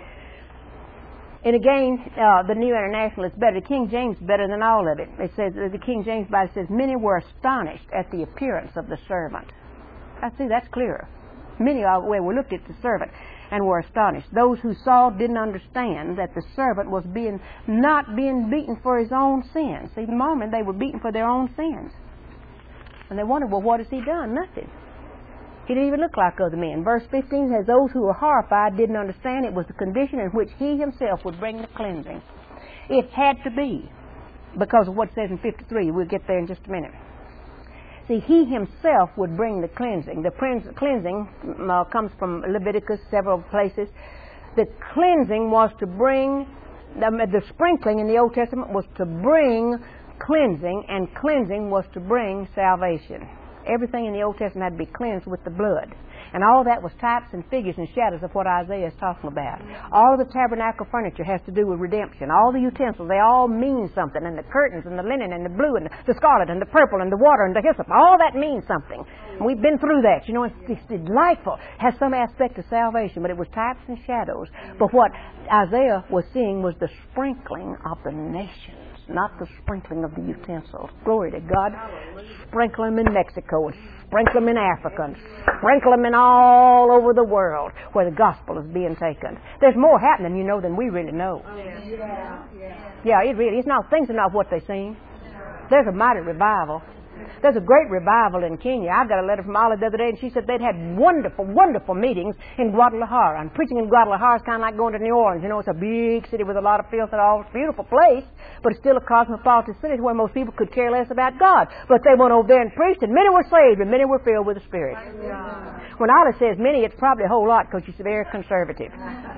And again, uh, the New International is better. The King James is better than all of it. It says, the King James Bible says, many were astonished at the appearance of the servant. I see, that's clearer. Many of well, we looked at the servant and were astonished. Those who saw didn't understand that the servant was being not being beaten for his own sins. See, the moment they were beaten for their own sins. And they wondered, well, what has he done? Nothing. He didn't even look like other men. Verse fifteen says, those who were horrified didn't understand it was the condition in which he himself would bring the cleansing. It had to be because of what it says in fifty-three. We'll get there in just a minute. See, he himself would bring the cleansing. The cleansing uh, comes from Leviticus, several places. The cleansing was to bring, the, the sprinkling in the Old Testament was to bring cleansing, and cleansing was to bring salvation. Everything in the Old Testament had to be cleansed with the blood. And all that was types and figures and shadows of what Isaiah is talking about. All of the tabernacle furniture has to do with redemption. All the utensils, they all mean something. And the curtains and the linen and the blue and the scarlet and the purple and the water and the hyssop, all that means something. And we've been through that. You know, it's, it's delightful. It has some aspect of salvation, but it was types and shadows. But what Isaiah was seeing was the sprinkling of the nations, not the sprinkling of the utensils. Glory to God. Sprinkle them in Mexico, and sprinkle them in Africa, and sprinkle them in all over the world where the gospel is being taken. There's more happening, you know, than we really know. Yeah, yeah. Yeah, it really is not. Things are not what they seem. There's a mighty revival. There's a great revival in Kenya. I got a letter from Olive the other day, and she said they'd had wonderful, wonderful meetings in Guadalajara. And preaching in Guadalajara is kind of like going to New Orleans. You know, it's a big city with a lot of filth and all. It's a beautiful place, but it's still a cosmopolitan city where most people could care less about God. But they went over there and preached, and many were saved, and many were filled with the Spirit. When Olive says many, it's probably a whole lot because she's very conservative.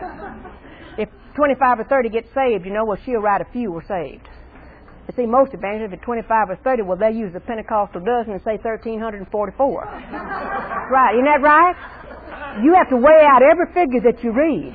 If twenty-five or thirty get saved, you know, well, she'll write a few were saved. You see, most evangelists, if twenty-five or thirty, well, they use the Pentecostal dozen and say one thousand three hundred forty-four. Right, isn't that right? You have to weigh out every figure that you read.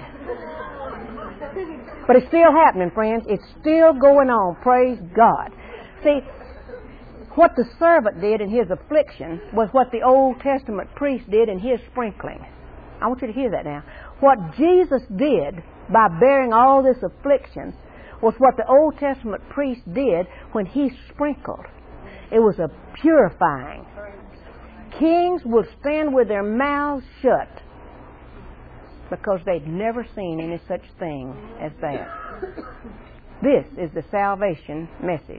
But it's still happening, friends. It's still going on. Praise God. See, what the servant did in his affliction was what the Old Testament priest did in his sprinkling. I want you to hear that now. What Jesus did by bearing all this affliction was what the Old Testament priest did when he sprinkled. It was a purifying. Kings would stand with their mouths shut because they'd never seen any such thing as that. This is the salvation message.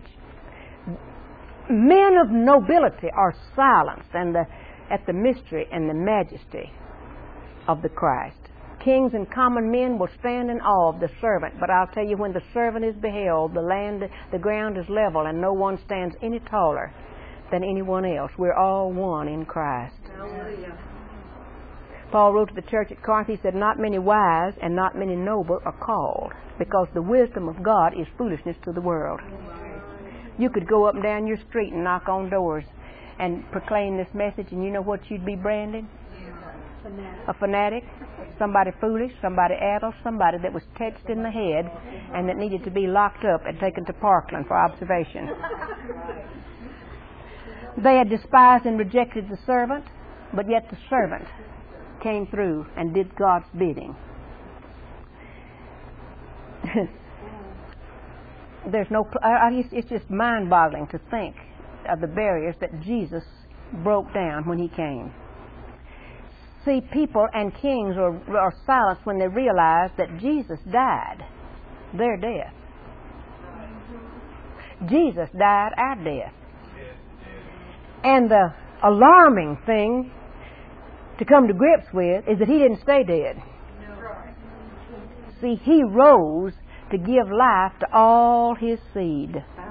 Men of nobility are silenced and the, at the mystery and the majesty of the Christ. Kings and common men will stand in awe of the servant, but I'll tell you, when the servant is beheld, the land, the ground is level, and no one stands any taller than anyone else. We're all one in Christ. Hallelujah. Paul wrote to the church at Corinth, he said, not many wise and not many noble are called, because the wisdom of God is foolishness to the world. You could go up and down your street and knock on doors and proclaim this message, and you know what you'd be branded? A fanatic, somebody foolish, somebody addled, somebody that was touched in the head and that needed to be locked up and taken to Parkland for observation. They had despised and rejected the servant, but yet the servant came through and did God's bidding. There's no, it's just mind-boggling to think of the barriers that Jesus broke down when he came. See, people and kings are, are silenced when they realize that Jesus died their death. Jesus died our death. And the alarming thing to come to grips with is that he didn't stay dead. See, he rose to give life to all his seed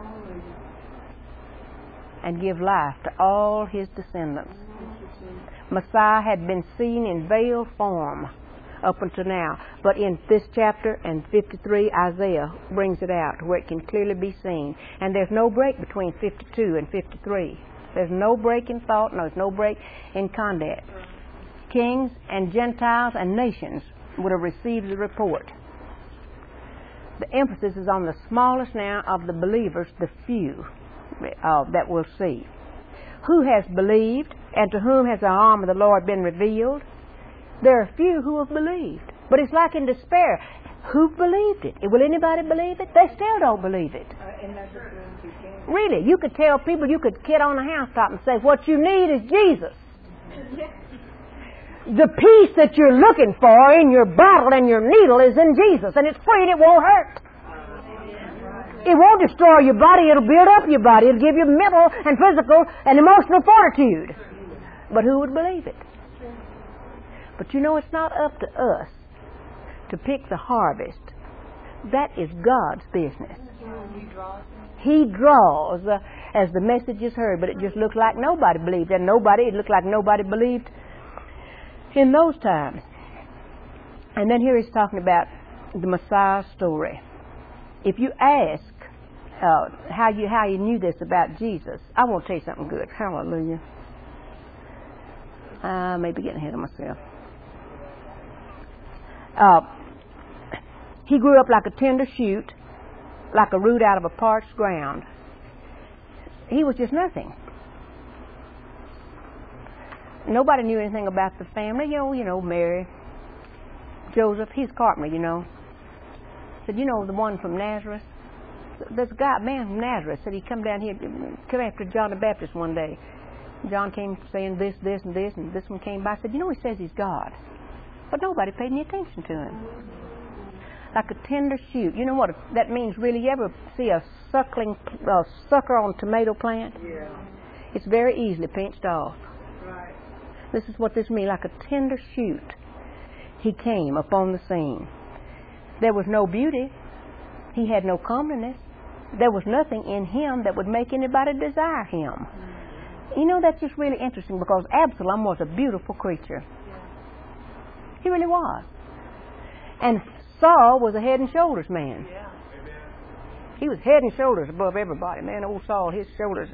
and give life to all his descendants. Messiah had been seen in veiled form up until now, but in this chapter and fifty-three, Isaiah brings it out where it can clearly be seen. And there's no break between fifty-two and fifty-three. There's no break in thought, no, there's no break in conduct. Kings and Gentiles and nations would have received the report. The emphasis is on the smallest now of the believers, the few uh, that we'll see. Who has believed, and to whom has the arm of the Lord been revealed? There are few who have believed. But it's like in despair. Who believed it? Will anybody believe it? They still don't believe it. Really, you could tell people, you could get on the housetop and say, what you need is Jesus. The peace that you're looking for in your bottle and your needle is in Jesus, and it's free and it won't hurt. It won't destroy your body, it'll build up your body, it'll give you mental and physical and emotional fortitude. But who would believe it? But you know, it's not up to us to pick the harvest. That is God's business. He draws uh, as the message is heard, but it just looks like nobody believed. And nobody, it looked like nobody believed in those times. And then here he's talking about the Messiah story. If you ask uh, how you how you knew this about Jesus, I want to tell you something good. Hallelujah. I may be getting ahead of myself. Uh, he grew up like a tender shoot, like a root out of a parched ground. He was just nothing. Nobody knew anything about the family. You know, you know, Mary, Joseph, he's carpenter, you know. Said, you know, the one from Nazareth? There's a guy, a man from Nazareth, said he'd come down here, come after John the Baptist one day. John came saying this, this, and this, and this one came by. I said, you know, he says he's God. But nobody paid any attention to him. Like a tender shoot. You know what that means, really? You ever see a suckling uh, sucker on a tomato plant? Yeah. It's very easily pinched off. Right. This is what this means, like a tender shoot. He came upon the scene. There was no beauty. He had no comeliness. There was nothing in him that would make anybody desire him. You know, that's just really interesting, because Absalom was a beautiful creature. He really was. And Saul was a head and shoulders man. He was head and shoulders above everybody. Man, old Saul, his shoulders.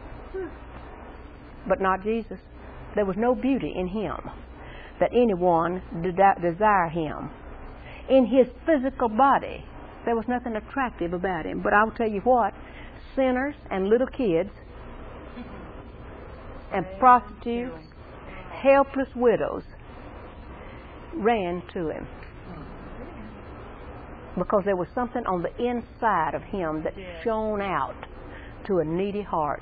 But not Jesus. There was no beauty in him that anyone de- desire him. In his physical body, there was nothing attractive about him. But I'll tell you what, sinners and little kids and prostitutes, helpless widows ran to him. Because there was something on the inside of him that shone out to a needy heart.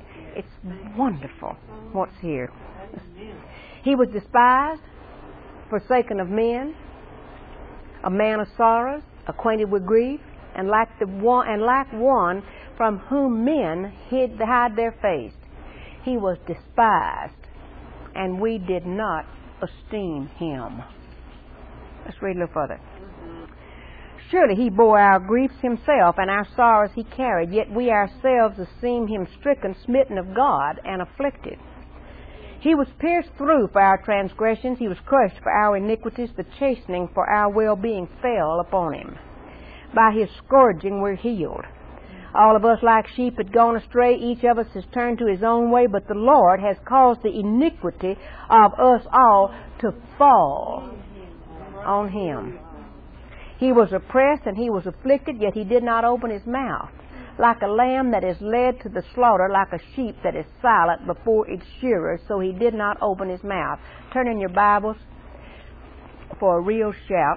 It's wonderful what's here. He was despised forsaken of men, a man of sorrows, acquainted with grief, and like the one and like one from whom men hid hide their face. He was despised, and we did not esteem him. Let's read a little further. Surely he bore our griefs himself, and our sorrows he carried, yet we ourselves esteemed him stricken, smitten of God, and afflicted. He was pierced through for our transgressions, he was crushed for our iniquities, the chastening for our well-being fell upon him. By his scourging we're healed. All of us like sheep had gone astray, each of us has turned to his own way, but the Lord has caused the iniquity of us all to fall on him. He was oppressed and he was afflicted, yet he did not open his mouth. Like a lamb that is led to the slaughter, like a sheep that is silent before its shearer, so he did not open his mouth. Turn in your Bibles for a real shout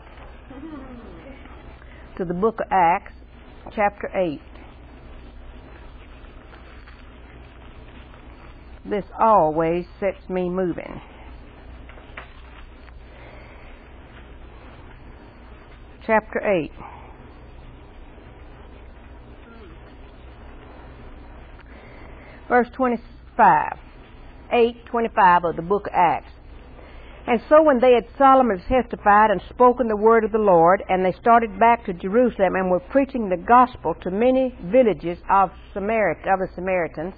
to the book of Acts, chapter eight. This always sets me moving. Chapter eight. Verse twenty-five. eight twenty-five of the book of Acts. And so when they had solemnly testified and spoken the word of the Lord, and they started back to Jerusalem and were preaching the gospel to many villages of Samaria, of the Samaritans,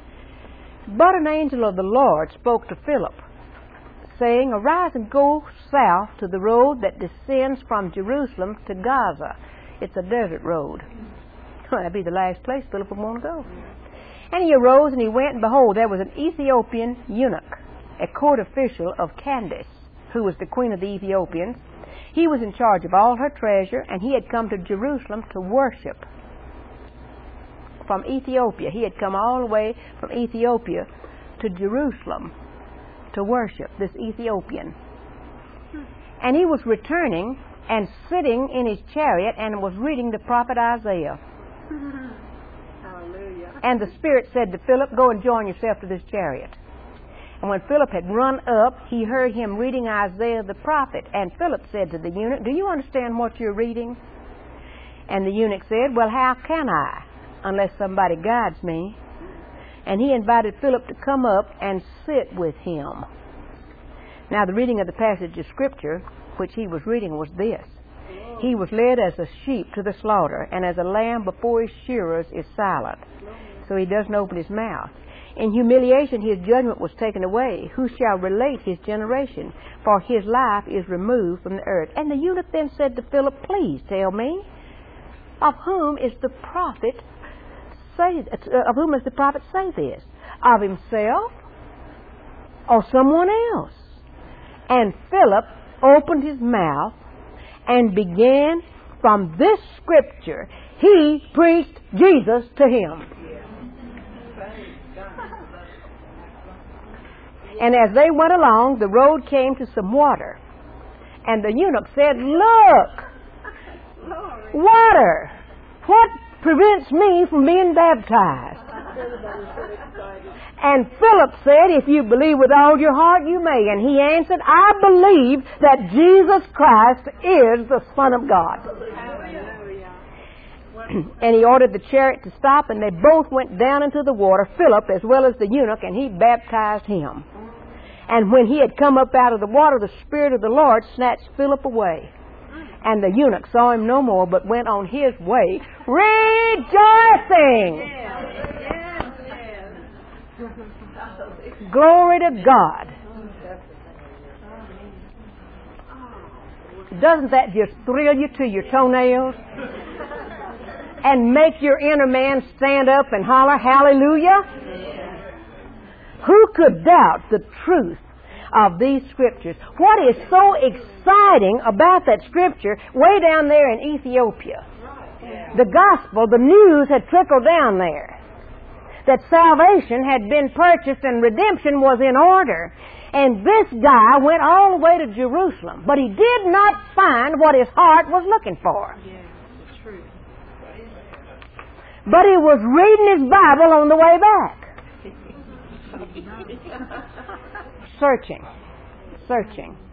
but an angel of the Lord spoke to Philip, saying, Arise and go south to the road that descends from Jerusalem to Gaza. It's a desert road. Well, that'd be the last place Philip would want to go. And he arose and he went, and behold, there was an Ethiopian eunuch, a court official of Candace, who was the queen of the Ethiopians. He was in charge of all her treasure, and he had come to Jerusalem to worship. From Ethiopia. He had come all the way from Ethiopia to Jerusalem to worship, this Ethiopian. And he was returning and sitting in his chariot and was reading the prophet Isaiah. Hallelujah. And the Spirit said to Philip, Go and join yourself to this chariot. And when Philip had run up, he heard him reading Isaiah the prophet. And Philip said to the eunuch, Do you understand what you're reading? And the eunuch said, Well, how can I, unless somebody guides me? And he invited Philip to come up and sit with him. Now the reading of the passage of Scripture, which he was reading, was this. He was led as a sheep to the slaughter, and as a lamb before his shearers is silent. So he doesn't open his mouth. In humiliation his judgment was taken away. Who shall relate his generation? For his life is removed from the earth. And the eunuch then said to Philip, Please tell me, of whom is the prophet say, uh, of whom does the prophet say this? Of himself or someone else? And Philip opened his mouth and began from this scripture. He preached Jesus to him. And as they went along, the road came to some water. And the eunuch said, Look, water! What prevents me from being baptized? And Philip said, If you believe with all your heart, you may. And he answered, I believe that Jesus Christ is the Son of God. And he ordered the chariot to stop, and they both went down into the water, Philip as well as the eunuch, and he baptized him. And when he had come up out of the water, the Spirit of the Lord snatched Philip away. And the eunuch saw him no more, but went on his way, rejoicing. Yes, yes. Glory to God. Doesn't that just thrill you to your toenails? And make your inner man stand up and holler, Hallelujah? Who could doubt the truth of these scriptures? What is so exciting about that scripture way down there in Ethiopia? The gospel, the news had trickled down there. That salvation had been purchased and redemption was in order. And this guy went all the way to Jerusalem, but he did not find what his heart was looking for. But he was reading his Bible on the way back. Searching. Searching.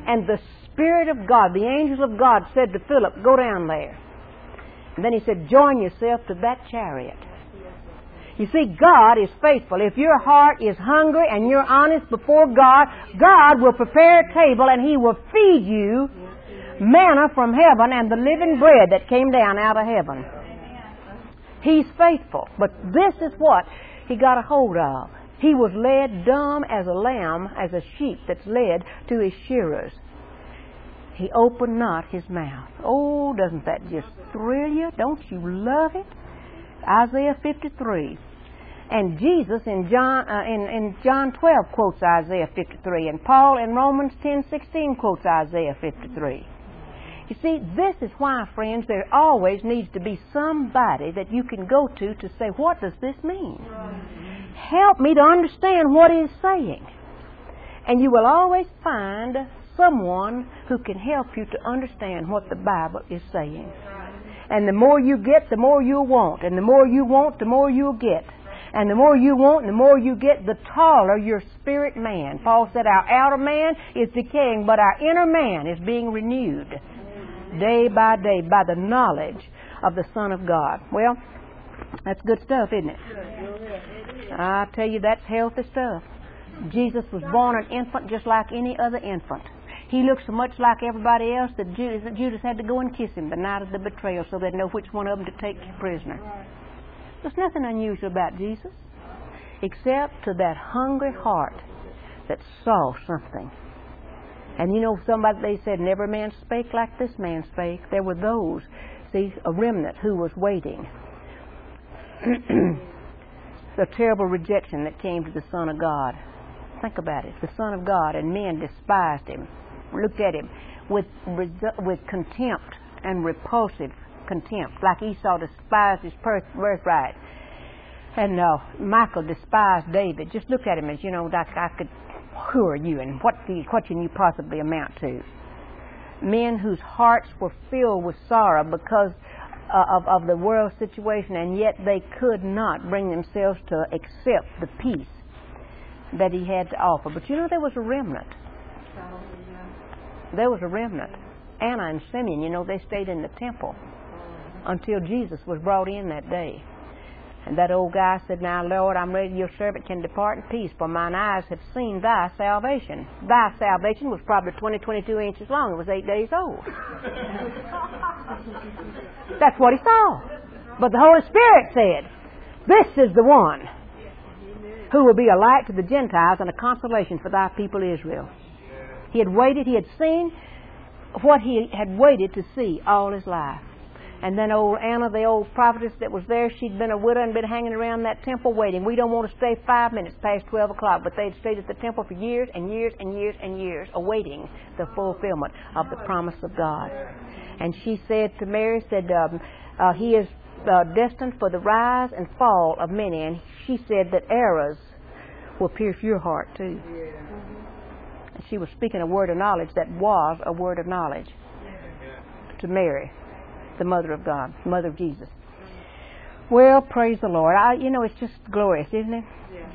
And the Spirit of God, the angels of God said to Philip, go down there. And then he said, join yourself to that chariot. You see, God is faithful. If your heart is hungry and you're honest before God, God will prepare a table and He will feed you manna from heaven and the living bread that came down out of heaven. He's faithful. But this is what he got a hold of. He was led dumb as a lamb, as a sheep that's led to his shearers. He opened not his mouth. Oh, doesn't that just thrill you? Don't you love it? Isaiah fifty-three. And Jesus in John uh, in, in John twelve quotes Isaiah fifty-three. And Paul in Romans ten sixteen quotes Isaiah fifty-three. You see, this is why, friends, there always needs to be somebody that you can go to to say, what does this mean? Help me to understand what he's saying. And you will always find someone who can help you to understand what the Bible is saying. And the more you get, the more you'll want. And the more you want, the more you'll get. And the more you want and the more you get, the taller your spirit man. Paul said our outer man is decaying, but our inner man is being renewed day by day by the knowledge of the Son of God. Well, that's good stuff, isn't it? I tell you, that's healthy stuff. Jesus was born an infant just like any other infant. He looked so much like everybody else that Judas, that Judas had to go and kiss him the night of the betrayal so they'd know which one of them to take prisoner. There's nothing unusual about Jesus except to that hungry heart that saw something. And you know, somebody, they said, never man spake like this man spake. There were those, see, a remnant who was waiting. The terrible rejection that came to the Son of God. Think about it. The Son of God, and men despised Him, looked at Him with, with contempt and repulsive contempt, like Esau despised his birthright. And uh, Michael despised David. Just look at him as, you know, like I could, who are you and what, do you, what can you possibly amount to? Men whose hearts were filled with sorrow because uh, of, of the world situation, and yet they could not bring themselves to accept the peace that He had to offer. But you know, there was a remnant. There was a remnant. Anna and Simeon, you know, they stayed in the temple until Jesus was brought in that day. And that old guy said, now, Lord, I'm ready your servant can depart in peace, for mine eyes have seen thy salvation. Thy salvation was probably twenty, twenty-two inches long. It was eight days old. That's what he saw. But the Holy Spirit said, this is the one who will be a light to the Gentiles and a consolation for thy people Israel. He had waited, he had seen what he had waited to see all his life. And then old Anna, the old prophetess that was there, she'd been a widow and been hanging around that temple waiting. We don't want to stay five minutes past twelve o'clock, but they'd stayed at the temple for years and years and years and years, awaiting the fulfillment of the promise of God. And she said to Mary, said, um, uh, he is uh, destined for the rise and fall of many. And she said that arrows will pierce your heart too. And she was speaking a word of knowledge that was a word of knowledge to Mary, the mother of God, mother of Jesus. Well, praise the Lord. I, you know, it's just glorious, isn't it?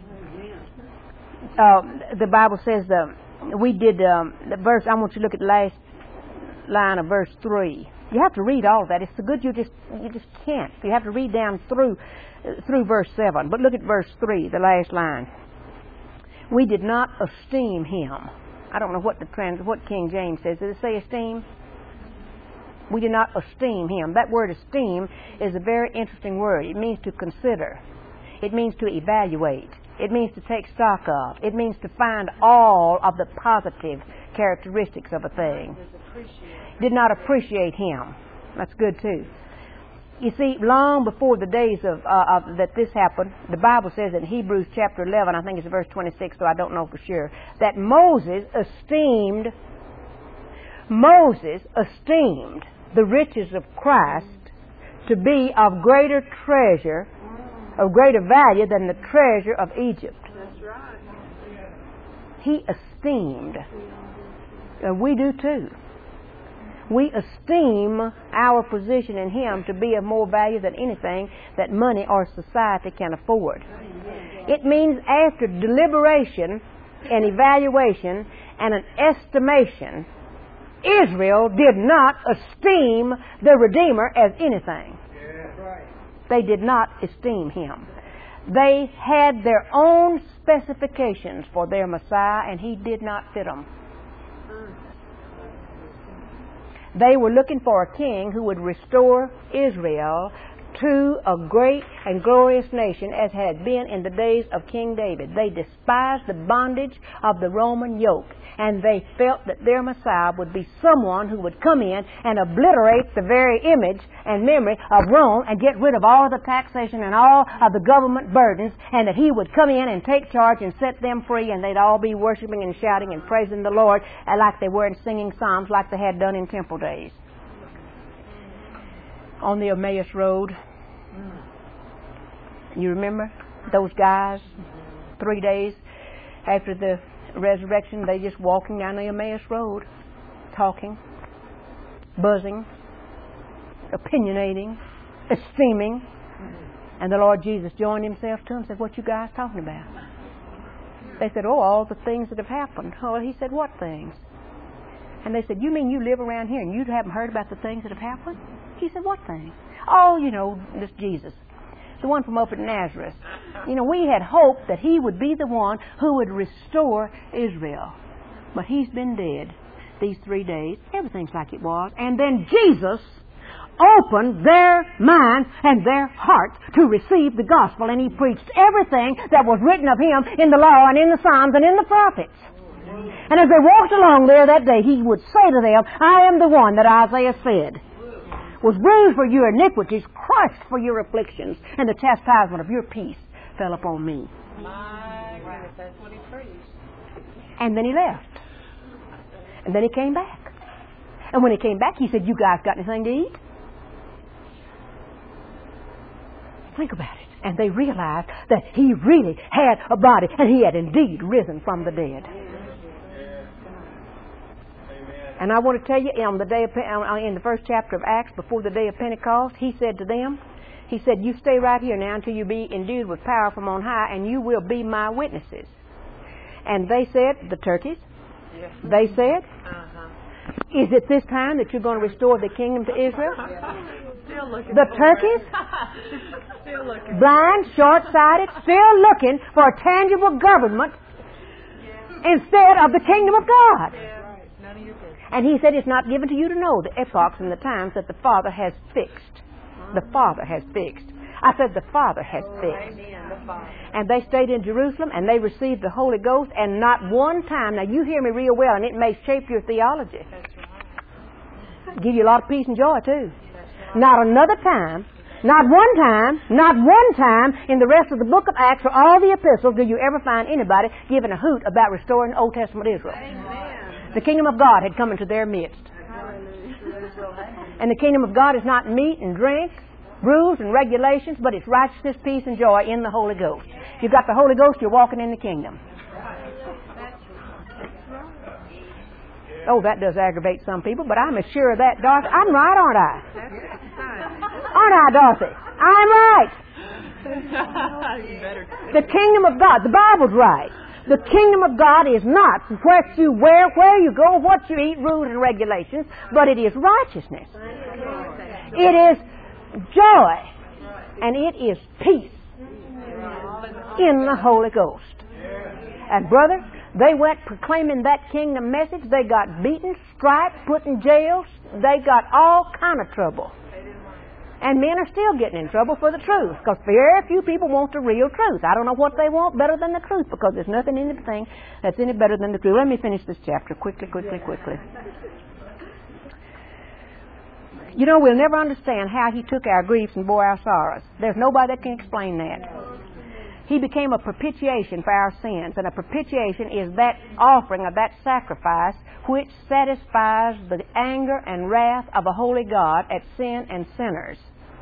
Uh, the Bible says the we did um, the verse. I want you to look at the last line of verse three. You have to read all of that. It's so good you just you just can't. You have to read down through uh, through verse seven. But look at verse three, the last line. We did not esteem Him. I don't know what the trans what King James says. Does it say esteem? We do not esteem Him. That word esteem is a very interesting word. It means to consider. It means to evaluate. It means to take stock of. It means to find all of the positive characteristics of a thing. Did not appreciate Him. That's good too. You see, long before the days of, uh, of that this happened, the Bible says in Hebrews chapter eleven, I think it's verse twenty-six, so I don't know for sure, that Moses esteemed Moses esteemed the riches of Christ to be of greater treasure, of greater value than the treasure of Egypt. That's right. He esteemed. And we do too. We esteem our position in Him to be of more value than anything that money or society can afford. It means after deliberation and evaluation and an estimation Israel did not esteem the Redeemer as anything. They did not esteem Him. They had their own specifications for their Messiah, and He did not fit them. They were looking for a king who would restore Israel to a great and glorious nation as had been in the days of King David. They despised the bondage of the Roman yoke, and they felt that their Messiah would be someone who would come in and obliterate the very image and memory of Rome and get rid of all the taxation and all of the government burdens, and that He would come in and take charge and set them free, and they'd all be worshiping and shouting and praising the Lord like they were and singing psalms like they had done in temple days. On the Emmaus Road, you remember those guys, three days after the resurrection, they just walking down the Emmaus Road, talking, buzzing, opinionating, esteeming, and the Lord Jesus joined Himself to them and said, "What you guys talking about?" They said, "Oh, all the things that have happened." Oh, He said, "What things?" And they said, "You mean you live around here and you haven't heard about the things that have happened?" He said, "What things?" "Oh, you know, this Jesus, the one from up at Nazareth. You know, we had hoped that He would be the one who would restore Israel. But He's been dead these three days. Everything's like it was." And then Jesus opened their minds and their hearts to receive the gospel, and He preached everything that was written of Him in the law and in the Psalms and in the prophets. And as they walked along there that day, He would say to them, "I am the one that Isaiah said was bruised for your iniquities, crushed for your afflictions, and the chastisement of your peace fell upon me." My goodness, that's what He preached. And then He left. And then He came back. And when He came back, He said, "You guys got anything to eat?" Think about it. And they realized that He really had a body, and He had indeed risen from the dead. And I want to tell you, on the day of, in the first chapter of Acts, before the day of Pentecost, He said to them, He said, "You stay right here now until you be endued with power from on high, and you will be my witnesses." And they said, the turkeys, Yes. they said, Uh-huh. "Is it this time that you're going to restore the kingdom to Israel?" Still looking. The for turkeys, it. Still looking. blind, short-sighted, still looking for a tangible government instead of the kingdom of God. Yeah. None of your business. And He said, "It's not given to you to know the epochs and the times that the Father has fixed." The Father has fixed. I said the Father has fixed. Amen. The Father. And they stayed in Jerusalem, and they received the Holy Ghost, and not one time, now you hear me real well, and it may shape your theology. That's right. Give you a lot of peace and joy, too. Not another time, not one time, not one time in the rest of the book of Acts or all the epistles do you ever find anybody giving a hoot about restoring Old Testament Israel. Amen. The kingdom of God had come into their midst. And the kingdom of God is not meat and drink, rules and regulations, but it's righteousness, peace, and joy in the Holy Ghost. If you've got the Holy Ghost, you're walking in the kingdom. Oh, that does aggravate some people, but I'm as sure of that, Dorothy. I'm right, aren't I? Aren't I, Dorothy? I'm right. You better. The kingdom of God, the Bible's right. The kingdom of God is not what you wear, where you go, what you eat, rules and regulations, but it is righteousness. It is joy. And it is peace in the Holy Ghost. And brother, they went proclaiming that kingdom message. They got beaten, striped, put in jails. They got all kind of trouble. And men are still getting in trouble for the truth, because very few people want the real truth. I don't know what they want better than the truth, because there's nothing in the thing that's any better than the truth. Let me finish this chapter quickly, quickly, quickly. You know, we'll never understand how He took our griefs and bore our sorrows. There's nobody that can explain that. He became a propitiation for our sins, and a propitiation is that offering of that sacrifice which satisfies the anger and wrath of a holy God at sin and sinners,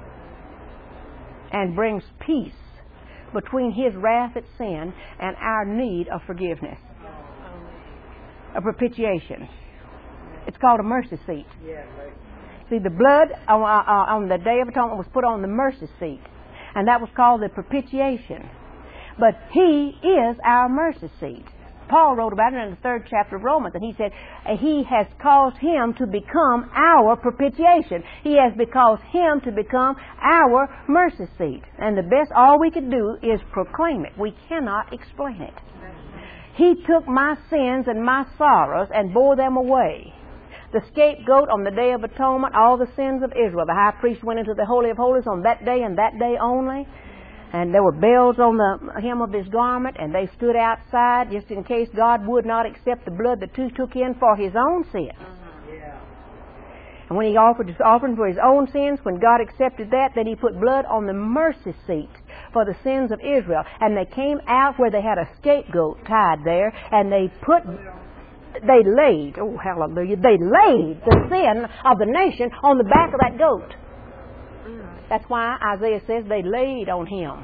and brings peace between His wrath at sin and our need of forgiveness. A propitiation. It's called a mercy seat. See, the blood on, uh, on the Day of Atonement was put on the mercy seat, and that was called the propitiation. But He is our mercy seat. Paul wrote about it in the third chapter of Romans, and he said, He has caused Him to become our propitiation. He has caused Him to become our mercy seat. And the best, all we can do is proclaim it. We cannot explain it. He took my sins and my sorrows and bore them away. The scapegoat on the Day of Atonement, all the sins of Israel. The high priest went into the Holy of Holies on that day and that day only. And there were bells on the hem of his garment, and they stood outside just in case God would not accept the blood that he took in for his own sins. Yeah. And when he offered his offering for his own sins, when God accepted that, then he put blood on the mercy seat for the sins of Israel. And they came out where they had a scapegoat tied there, and they put, they laid, oh hallelujah, they laid the sin of the nation on the back of that goat. That's why Isaiah says they laid on him.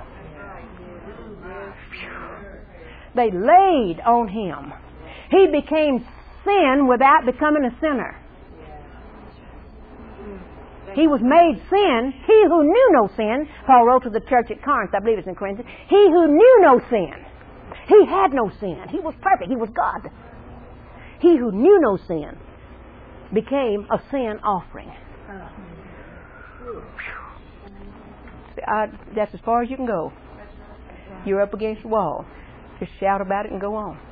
They laid on him. He became sin without becoming a sinner. He was made sin. He who knew no sin, Paul wrote to the church at Corinth, I believe it's in Corinthians, he who knew no sin. He had no sin. He was perfect. He was God. He who knew no sin became a sin offering. I, that's as far as you can go. You're up against the wall. Just shout about it and go on.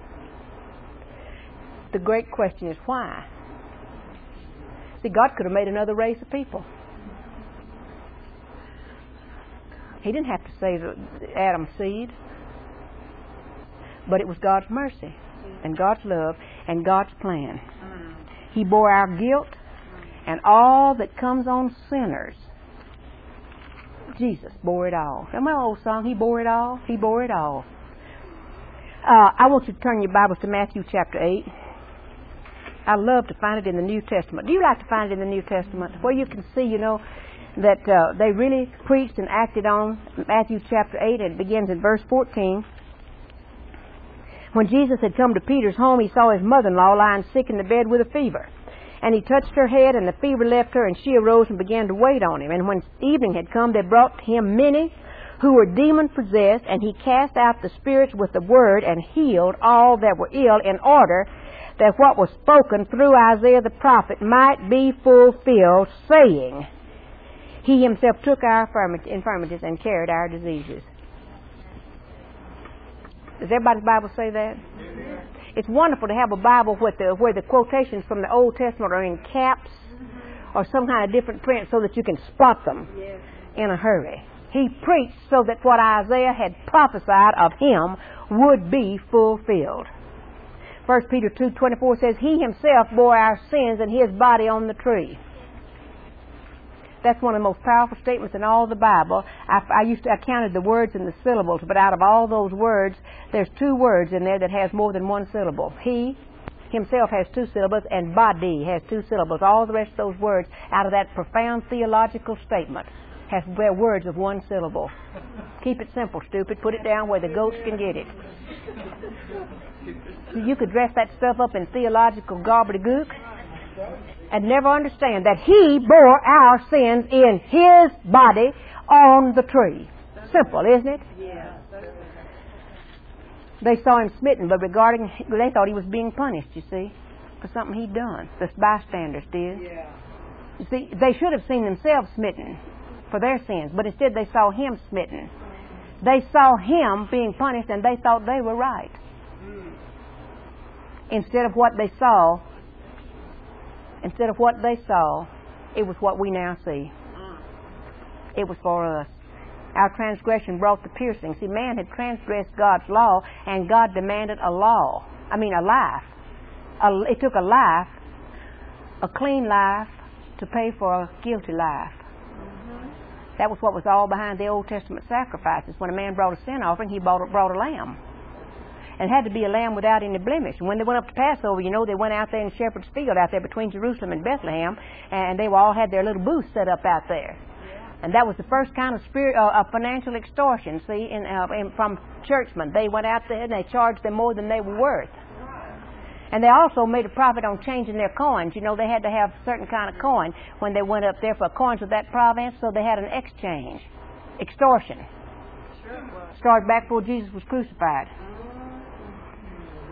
The great question is why? See, God could have made another race of people. He didn't have to save Adam's seed. But it was God's mercy and God's love and God's plan. He bore our guilt and all that comes on sinners. Jesus bore it all. Remember my old song, He bore it all? He bore it all. Uh, I want you to turn your Bibles to Matthew chapter eight. I love to find it in the New Testament. Do you like to find it in the New Testament? Where you can see, you know, that uh, they really preached and acted on Matthew chapter eight. It begins in verse fourteen. When Jesus had come to Peter's home, he saw his mother-in-law lying sick in the bed with a fever. And he touched her head, and the fever left her, and she arose and began to wait on him. And when evening had come, they brought him many who were demon-possessed, and he cast out the spirits with the word and healed all that were ill, in order that what was spoken through Isaiah the prophet might be fulfilled, saying, He himself took our infirmities and carried our diseases. Does everybody's Bible say that? Amen. It's wonderful to have a Bible where the, where the quotations from the Old Testament are in caps or some kind of different print so that you can spot them yes. in a hurry. He preached so that what Isaiah had prophesied of him would be fulfilled. First Peter two twenty-four says, He himself bore our sins in his body on the tree. That's one of the most powerful statements in all the Bible. I, I used to, I counted the words and the syllables, but out of all those words, there's two words in there that has more than one syllable. He himself has two syllables, and body has two syllables. All the rest of those words, out of that profound theological statement, have their words of one syllable. Keep it simple, stupid. Put it down where the goats can get it. You could dress that stuff up in theological gobbledygook and never understand that He bore our sins in His body on the tree. Simple, isn't it? Yeah. They saw Him smitten, but regarding, they thought He was being punished, you see, for something He'd done. The bystanders did. Yeah. You see, they should have seen themselves smitten for their sins, but instead they saw Him smitten. They saw Him being punished, and they thought they were right. Instead of what they saw, Instead of what they saw, it was what we now see. It was for us. Our transgression brought the piercing. See, man had transgressed God's law, and God demanded a law. I mean, a life. A, it took a life, a clean life, to pay for a guilty life. Mm-hmm. That was what was all behind the Old Testament sacrifices. When a man brought a sin offering, he brought, brought a lamb. And it had to be a lamb without any blemish. And when they went up to Passover, you know, they went out there in Shepherd's Field out there between Jerusalem and Bethlehem, and they all had their little booths set up out there. Yeah. And that was the first kind of spirit, uh, of financial extortion, see, in, uh, in, from churchmen. They went out there and they charged them more than they were worth. And they also made a profit on changing their coins. You know, they had to have a certain kind of coin when they went up there for coins of that province, so they had an exchange. Extortion. Sure. Started back before Jesus was crucified.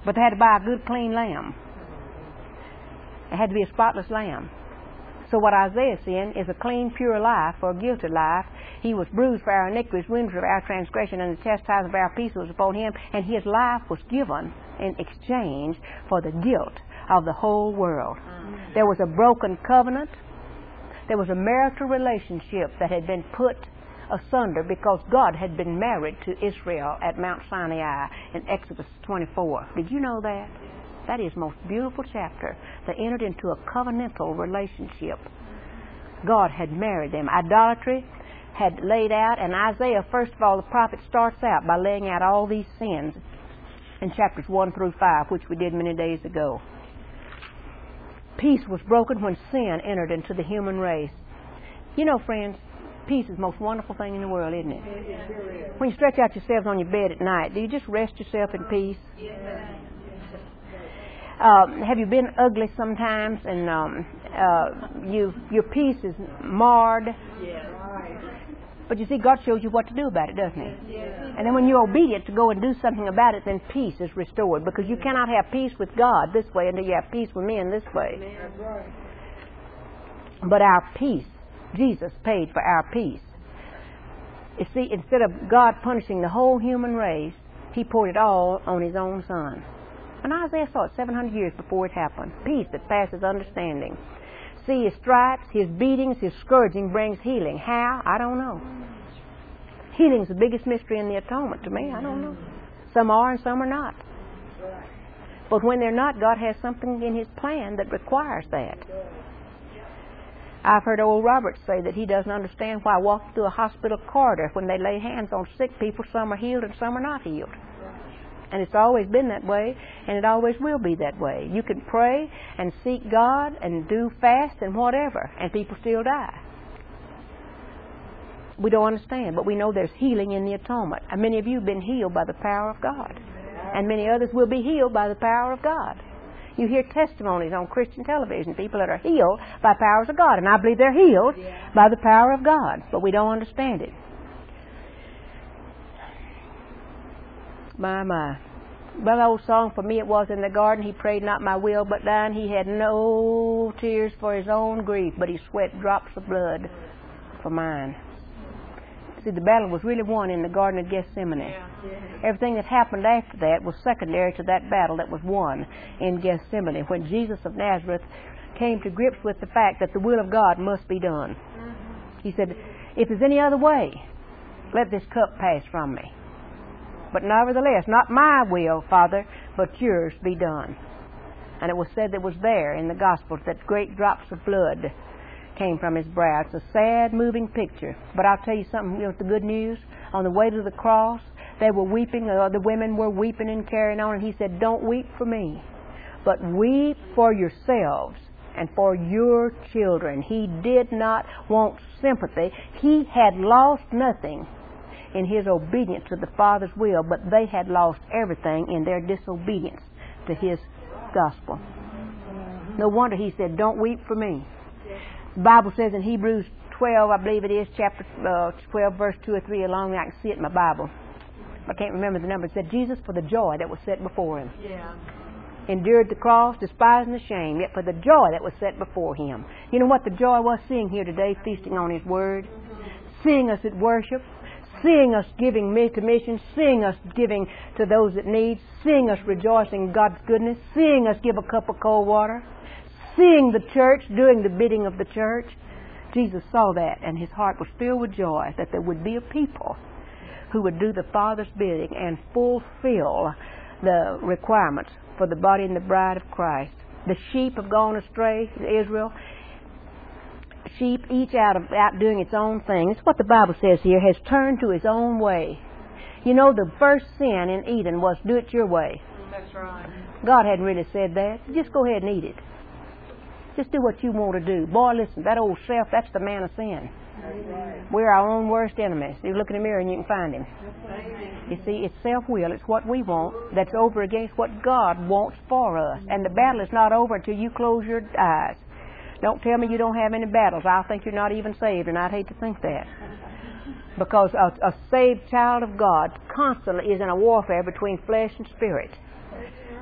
But they had to buy a good, clean lamb. It had to be a spotless lamb. So what Isaiah's saying is a clean, pure life for a guilty life. He was bruised for our iniquities, wounded for our transgression, and the chastisement of our peace was upon him, and his life was given in exchange for the guilt of the whole world. Mm-hmm. There was a broken covenant. There was a marital relationship that had been put asunder because God had been married to Israel at Mount Sinai in Exodus twenty-four. Did you know that? That is the most beautiful chapter. They entered into a covenantal relationship. God had married them. Idolatry had laid out, and Isaiah, first of all, the prophet starts out by laying out all these sins in chapters one through five, which we did many days ago. Peace was broken when sin entered into the human race. You know, friends, peace is the most wonderful thing in the world, isn't it? When you stretch out yourselves on your bed at night, do you just rest yourself in peace? Uh, have you been ugly sometimes and um, uh, you your peace is marred? But you see, God shows you what to do about it, doesn't He? And then when you're obedient to go and do something about it, then peace is restored. Because you cannot have peace with God this way until you have peace with men this way. But our peace, Jesus paid for our peace. You see, instead of God punishing the whole human race, He poured it all on His own Son. And Isaiah saw it seven hundred years before it happened. Peace that passes understanding. See, His stripes, His beatings, His scourging brings healing. How? I don't know. Healing's the biggest mystery in the atonement to me. I don't know. Some are and some are not. But when they're not, God has something in His plan that requires that. I've heard old Robert say that he doesn't understand why walking through a hospital corridor when they lay hands on sick people, some are healed and some are not healed. And it's always been that way, and it always will be that way. You can pray and seek God and do fast and whatever, and people still die. We don't understand, but we know there's healing in the atonement. And many of you have been healed by the power of God. And many others will be healed by the power of God. You hear testimonies on Christian television, people that are healed by powers of God. And I believe they're healed by the power of God, but we don't understand it. My, my. Well, old song, for me it was in the garden, He prayed not my will but thine. He had no tears for His own grief, but He sweat drops of blood for mine. See, the battle was really won in the Garden of Gethsemane. Yeah. Everything that happened after that was secondary to that battle that was won in Gethsemane, when Jesus of Nazareth came to grips with the fact that the will of God must be done. Mm-hmm. He said, if there's any other way, let this cup pass from me. But nevertheless, not my will, Father, but yours be done. And it was said that was there in the Gospels that great drops of blood came from His brow. It's a sad, moving picture. But I'll tell you something, you know, the good news. On the way to the cross, they were weeping, the the women were weeping and carrying on, and He said, don't weep for me, but weep for yourselves and for your children. He did not want sympathy. He had lost nothing in His obedience to the Father's will, but they had lost everything in their disobedience to His gospel. No wonder He said, don't weep for me. The Bible says in Hebrews twelve, I believe it is, chapter uh, twelve, verse two or three, along there, I can see it in my Bible. I can't remember the number. It said, Jesus, for the joy that was set before Him, yeah. endured the cross, despising the shame, yet for the joy that was set before Him. You know what the joy was? Seeing here today, feasting on His Word, seeing us at worship, seeing us giving to missions, seeing us giving to those that need, seeing us rejoicing in God's goodness, seeing us give a cup of cold water, seeing the church doing the bidding of the church. Jesus saw that, and His heart was filled with joy that there would be a people who would do the Father's bidding and fulfill the requirements for the body and the bride of Christ. The sheep have gone astray, Israel. Sheep, each out of out doing its own thing. It's what the Bible says here, has turned to his own way. You know, the first sin in Eden was do it your way. That's right. God hadn't really said that. Just go ahead and eat it. Just do what you want to do. Boy, listen, that old self, that's the man of sin. Right. We're our own worst enemies. You look in the mirror and you can find him. You see, it's self-will. It's what we want that's over against what God wants for us. And the battle is not over until you close your eyes. Don't tell me you don't have any battles. I'll think you're not even saved, and I'd hate to think that. Because a, a saved child of God constantly is in a warfare between flesh and spirit.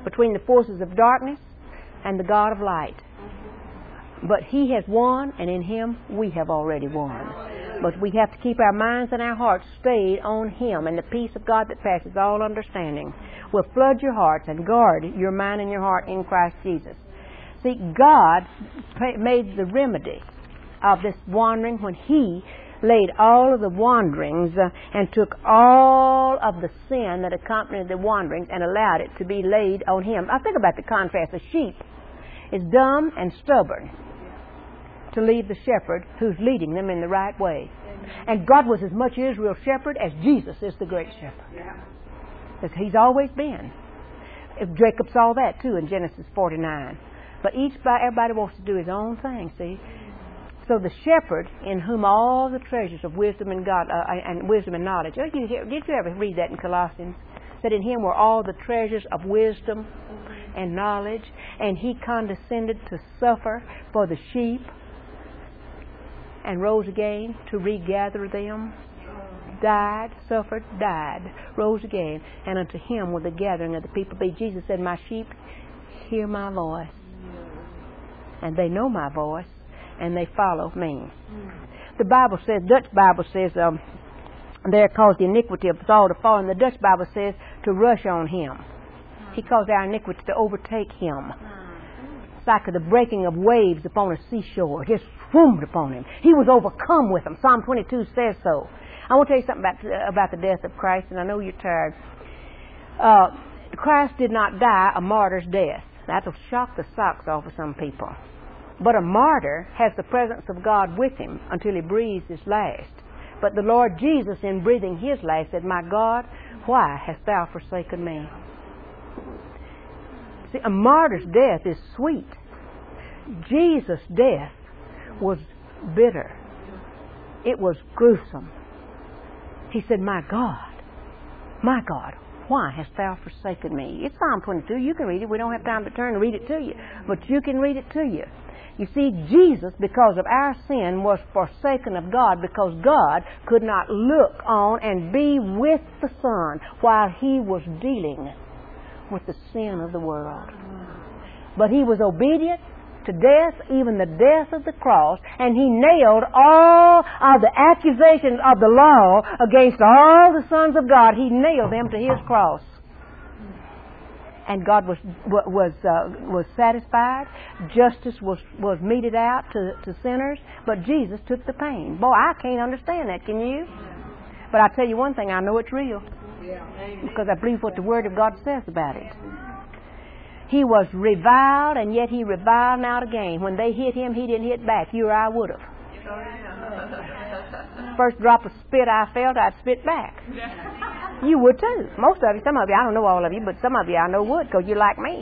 between the forces of darkness and the God of light. But He has won, and in Him we have already won. But we have to keep our minds and our hearts stayed on Him, and the peace of God that passes all understanding will flood your hearts and guard your mind and your heart in Christ Jesus. See, God made the remedy of this wandering when He laid all of the wanderings uh, and took all of the sin that accompanied the wanderings and allowed it to be laid on Him. I think about the contrast. A sheep is dumb and stubborn to leave the shepherd who's leading them in the right way. And God was as much Israel's shepherd as Jesus is the great shepherd. As He's always been. If Jacob saw that too in Genesis forty-nine. But each everybody wants to do his own thing, see? So the shepherd, in whom all the treasures of wisdom and God uh, and wisdom and knowledge. Did you, hear, did you ever read that in Colossians? That in Him were all the treasures of wisdom and knowledge, and He condescended to suffer for the sheep, and rose again to regather them. Died, suffered, died, rose again, and unto Him will the gathering of the people be. Jesus said, "My sheep hear my voice, and they know my voice, and they follow me." The Bible says, Dutch Bible says, um, there caused the iniquity of us all to fall, and the Dutch Bible says to rush on Him. He caused our iniquity to overtake Him. It's like the breaking of waves upon a seashore, just swooned upon Him. He was overcome with them. Psalm twenty-two says so. I want to tell you something about, uh, about the death of Christ, and I know you're tired. Uh, Christ did not die a martyr's death. That will shock the socks off of some people. But a martyr has the presence of God with him until he breathes his last. But the Lord Jesus, in breathing His last, said, "My God, why hast Thou forsaken me?" See, a martyr's death is sweet. Jesus' death was bitter. It was gruesome. He said, "My God, my God, why hast Thou forsaken me?" It's Psalm twenty-two. You can read it. We don't have time to turn and read it to you. But you can read it to you. You see, Jesus, because of our sin, was forsaken of God because God could not look on and be with the Son while He was dealing with the sin of the world. But He was obedient to death, even the death of the cross, and He nailed all of the accusations of the law against all the sons of God. He nailed them to His cross. And God was was uh, was satisfied. Justice was, was meted out to, to sinners, but Jesus took the pain. Boy, I can't understand that, can you? But I tell you one thing, I know it's real. Because I believe what the Word of God says about it. He was reviled, and yet He reviled not again. When they hit Him, He didn't hit back. You or I would have. First drop of spit I felt, I'd spit back. You would too. Most of you, some of you, I don't know all of you, but some of you I know would, because you're like me.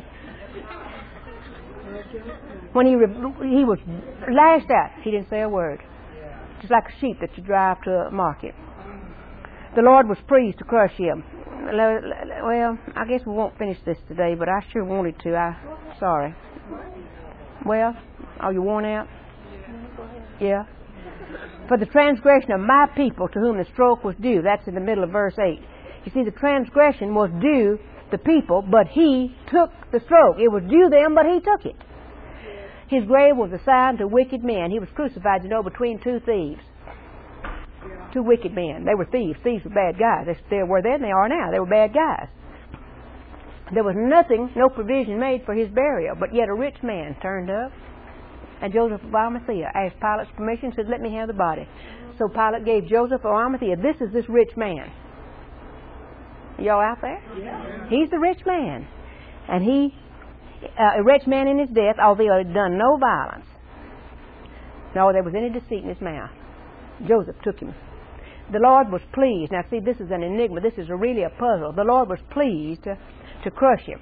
When he re- he was lashed out, He didn't say a word. Just like a sheep that you drive to a market. The Lord was pleased to crush Him. Well, I guess we won't finish this today, but I sure wanted to. I sorry. Well, are you worn out? Yeah. For the transgression of my people to whom the stroke was due. That's in the middle of verse eight. You see, the transgression was due the people, but He took the stroke. It was due them, but He took it. His grave was assigned to wicked men. He was crucified, you know, between two thieves. Two wicked men. They were thieves. Thieves were bad guys. They were then, they are now. They were bad guys. There was nothing, no provision made for His burial, but yet a rich man turned up. And Joseph of Arimathea asked Pilate's permission, said, "Let me have the body." So Pilate gave Joseph of Arimathea, "This is this rich man." Y'all out there? Yeah. He's the rich man. And he, uh, a rich man in his death, although he had done no violence. No, there was any deceit in his mouth. Joseph took him. The Lord was pleased. Now see, this is an enigma. This is a really a puzzle. The Lord was pleased to, to crush him.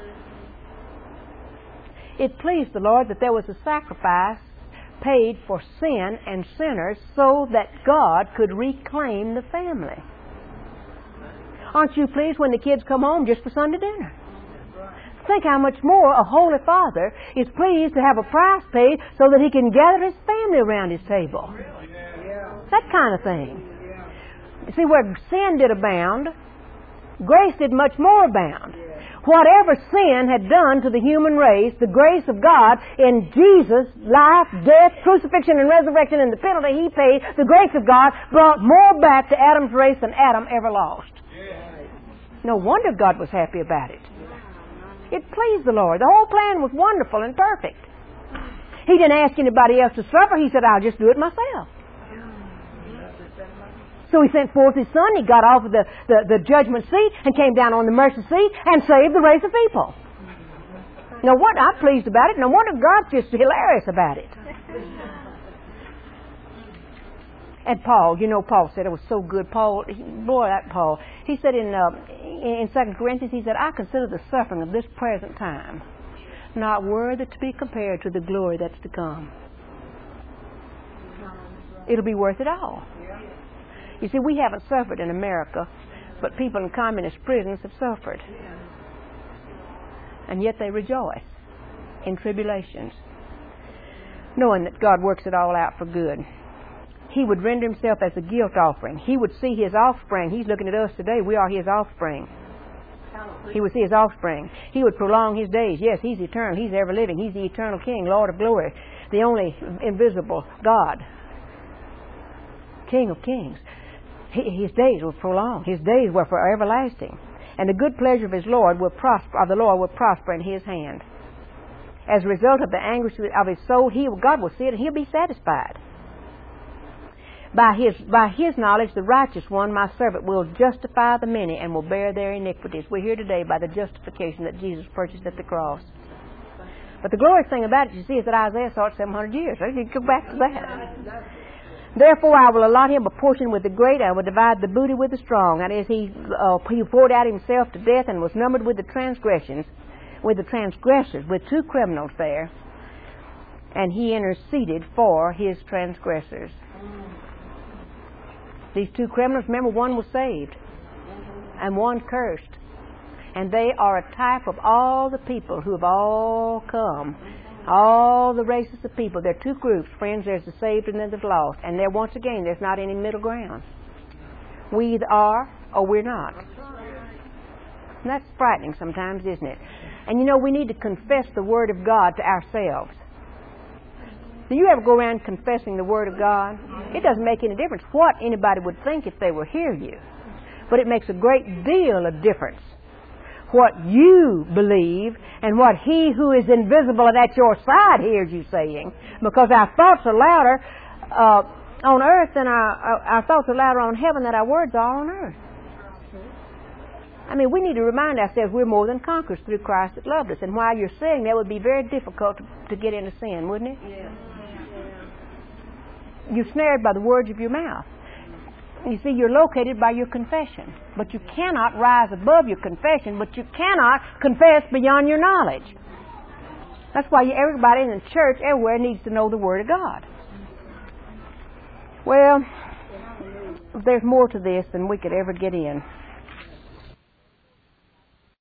It pleased the Lord that there was a sacrifice paid for sin and sinners so that God could reclaim the family. Aren't you pleased when the kids come home just for Sunday dinner? Think how much more a Holy Father is pleased to have a price paid so that He can gather His family around His table. That kind of thing. You see, where sin did abound, grace did much more abound. whatever sin had done to the human race, the grace of God in Jesus' life, death, crucifixion, and resurrection, and the penalty He paid, the grace of God brought more back to Adam's race than Adam ever lost. No wonder God was happy about it. It pleased the Lord. The whole plan was wonderful and perfect. He didn't ask anybody else to suffer. He said, I'll just do it myself. So He sent forth His Son. He got off of the, the, the judgment seat and came down on the mercy seat and saved the race of people. No wonder I'm pleased about it. No wonder God's just hilarious about it. And Paul, you know, Paul said it was so good. Paul, boy, that Paul. He said in uh, in Second Corinthians, he said, I consider the suffering of this present time not worthy to be compared to the glory that's to come. It'll be worth it all. You see, we haven't suffered in America, but people in communist prisons have suffered. And yet they rejoice in tribulations, knowing that God works it all out for good. He would render Himself as a guilt offering. He would see His offspring. He's looking at us today. We are His offspring. He would see His offspring. He would prolong His days. Yes, He's eternal. He's ever living. He's the eternal King, Lord of glory, the only invisible God, King of kings. His days were prolonged. His days were for everlasting. And the good pleasure of His Lord will prosper, of the Lord will prosper in His hand. As a result of the anguish of His soul, He, God will see it and He'll be satisfied. By his, by his knowledge, the righteous one, my servant, will justify the many and will bear their iniquities. We're here today by the justification that Jesus purchased at the cross. But the glorious thing about it, you see, is that Isaiah saw it seven hundred years. So you can go back to that. Therefore I will allot him a portion with the great, I will divide the booty with the strong. That is, he, uh, he poured out himself to death and was numbered with the transgressions, with the transgressors, with two criminals there. And he interceded for his transgressors. These two criminals, remember, one was saved and one cursed. And they are a type of all the people who have all come, all the races of people. There are two groups, friends. There's the saved and then there's the lost. And there, once again, there's not any middle ground. We either are or we're not. And that's frightening sometimes, isn't it? And you know, we need to confess the Word of God to ourselves. Do you ever go around confessing the Word of God? It doesn't make any difference what anybody would think if they were hear you. But it makes a great deal of difference what you believe and what He who is invisible and at your side hears you saying. Because our thoughts are louder uh, on earth than our, our thoughts are louder on heaven than our words are on earth. I mean, we need to remind ourselves we're more than conquerors through Christ that loved us. And while you're saying that, it would be very difficult to, to get into sin, wouldn't it? Yeah. You're snared by the words of your mouth. You see, you're located by your confession. But you cannot rise above your confession, but you cannot confess beyond your knowledge. That's why everybody in the church everywhere needs to know the Word of God. Well, there's more to this than we could ever get in.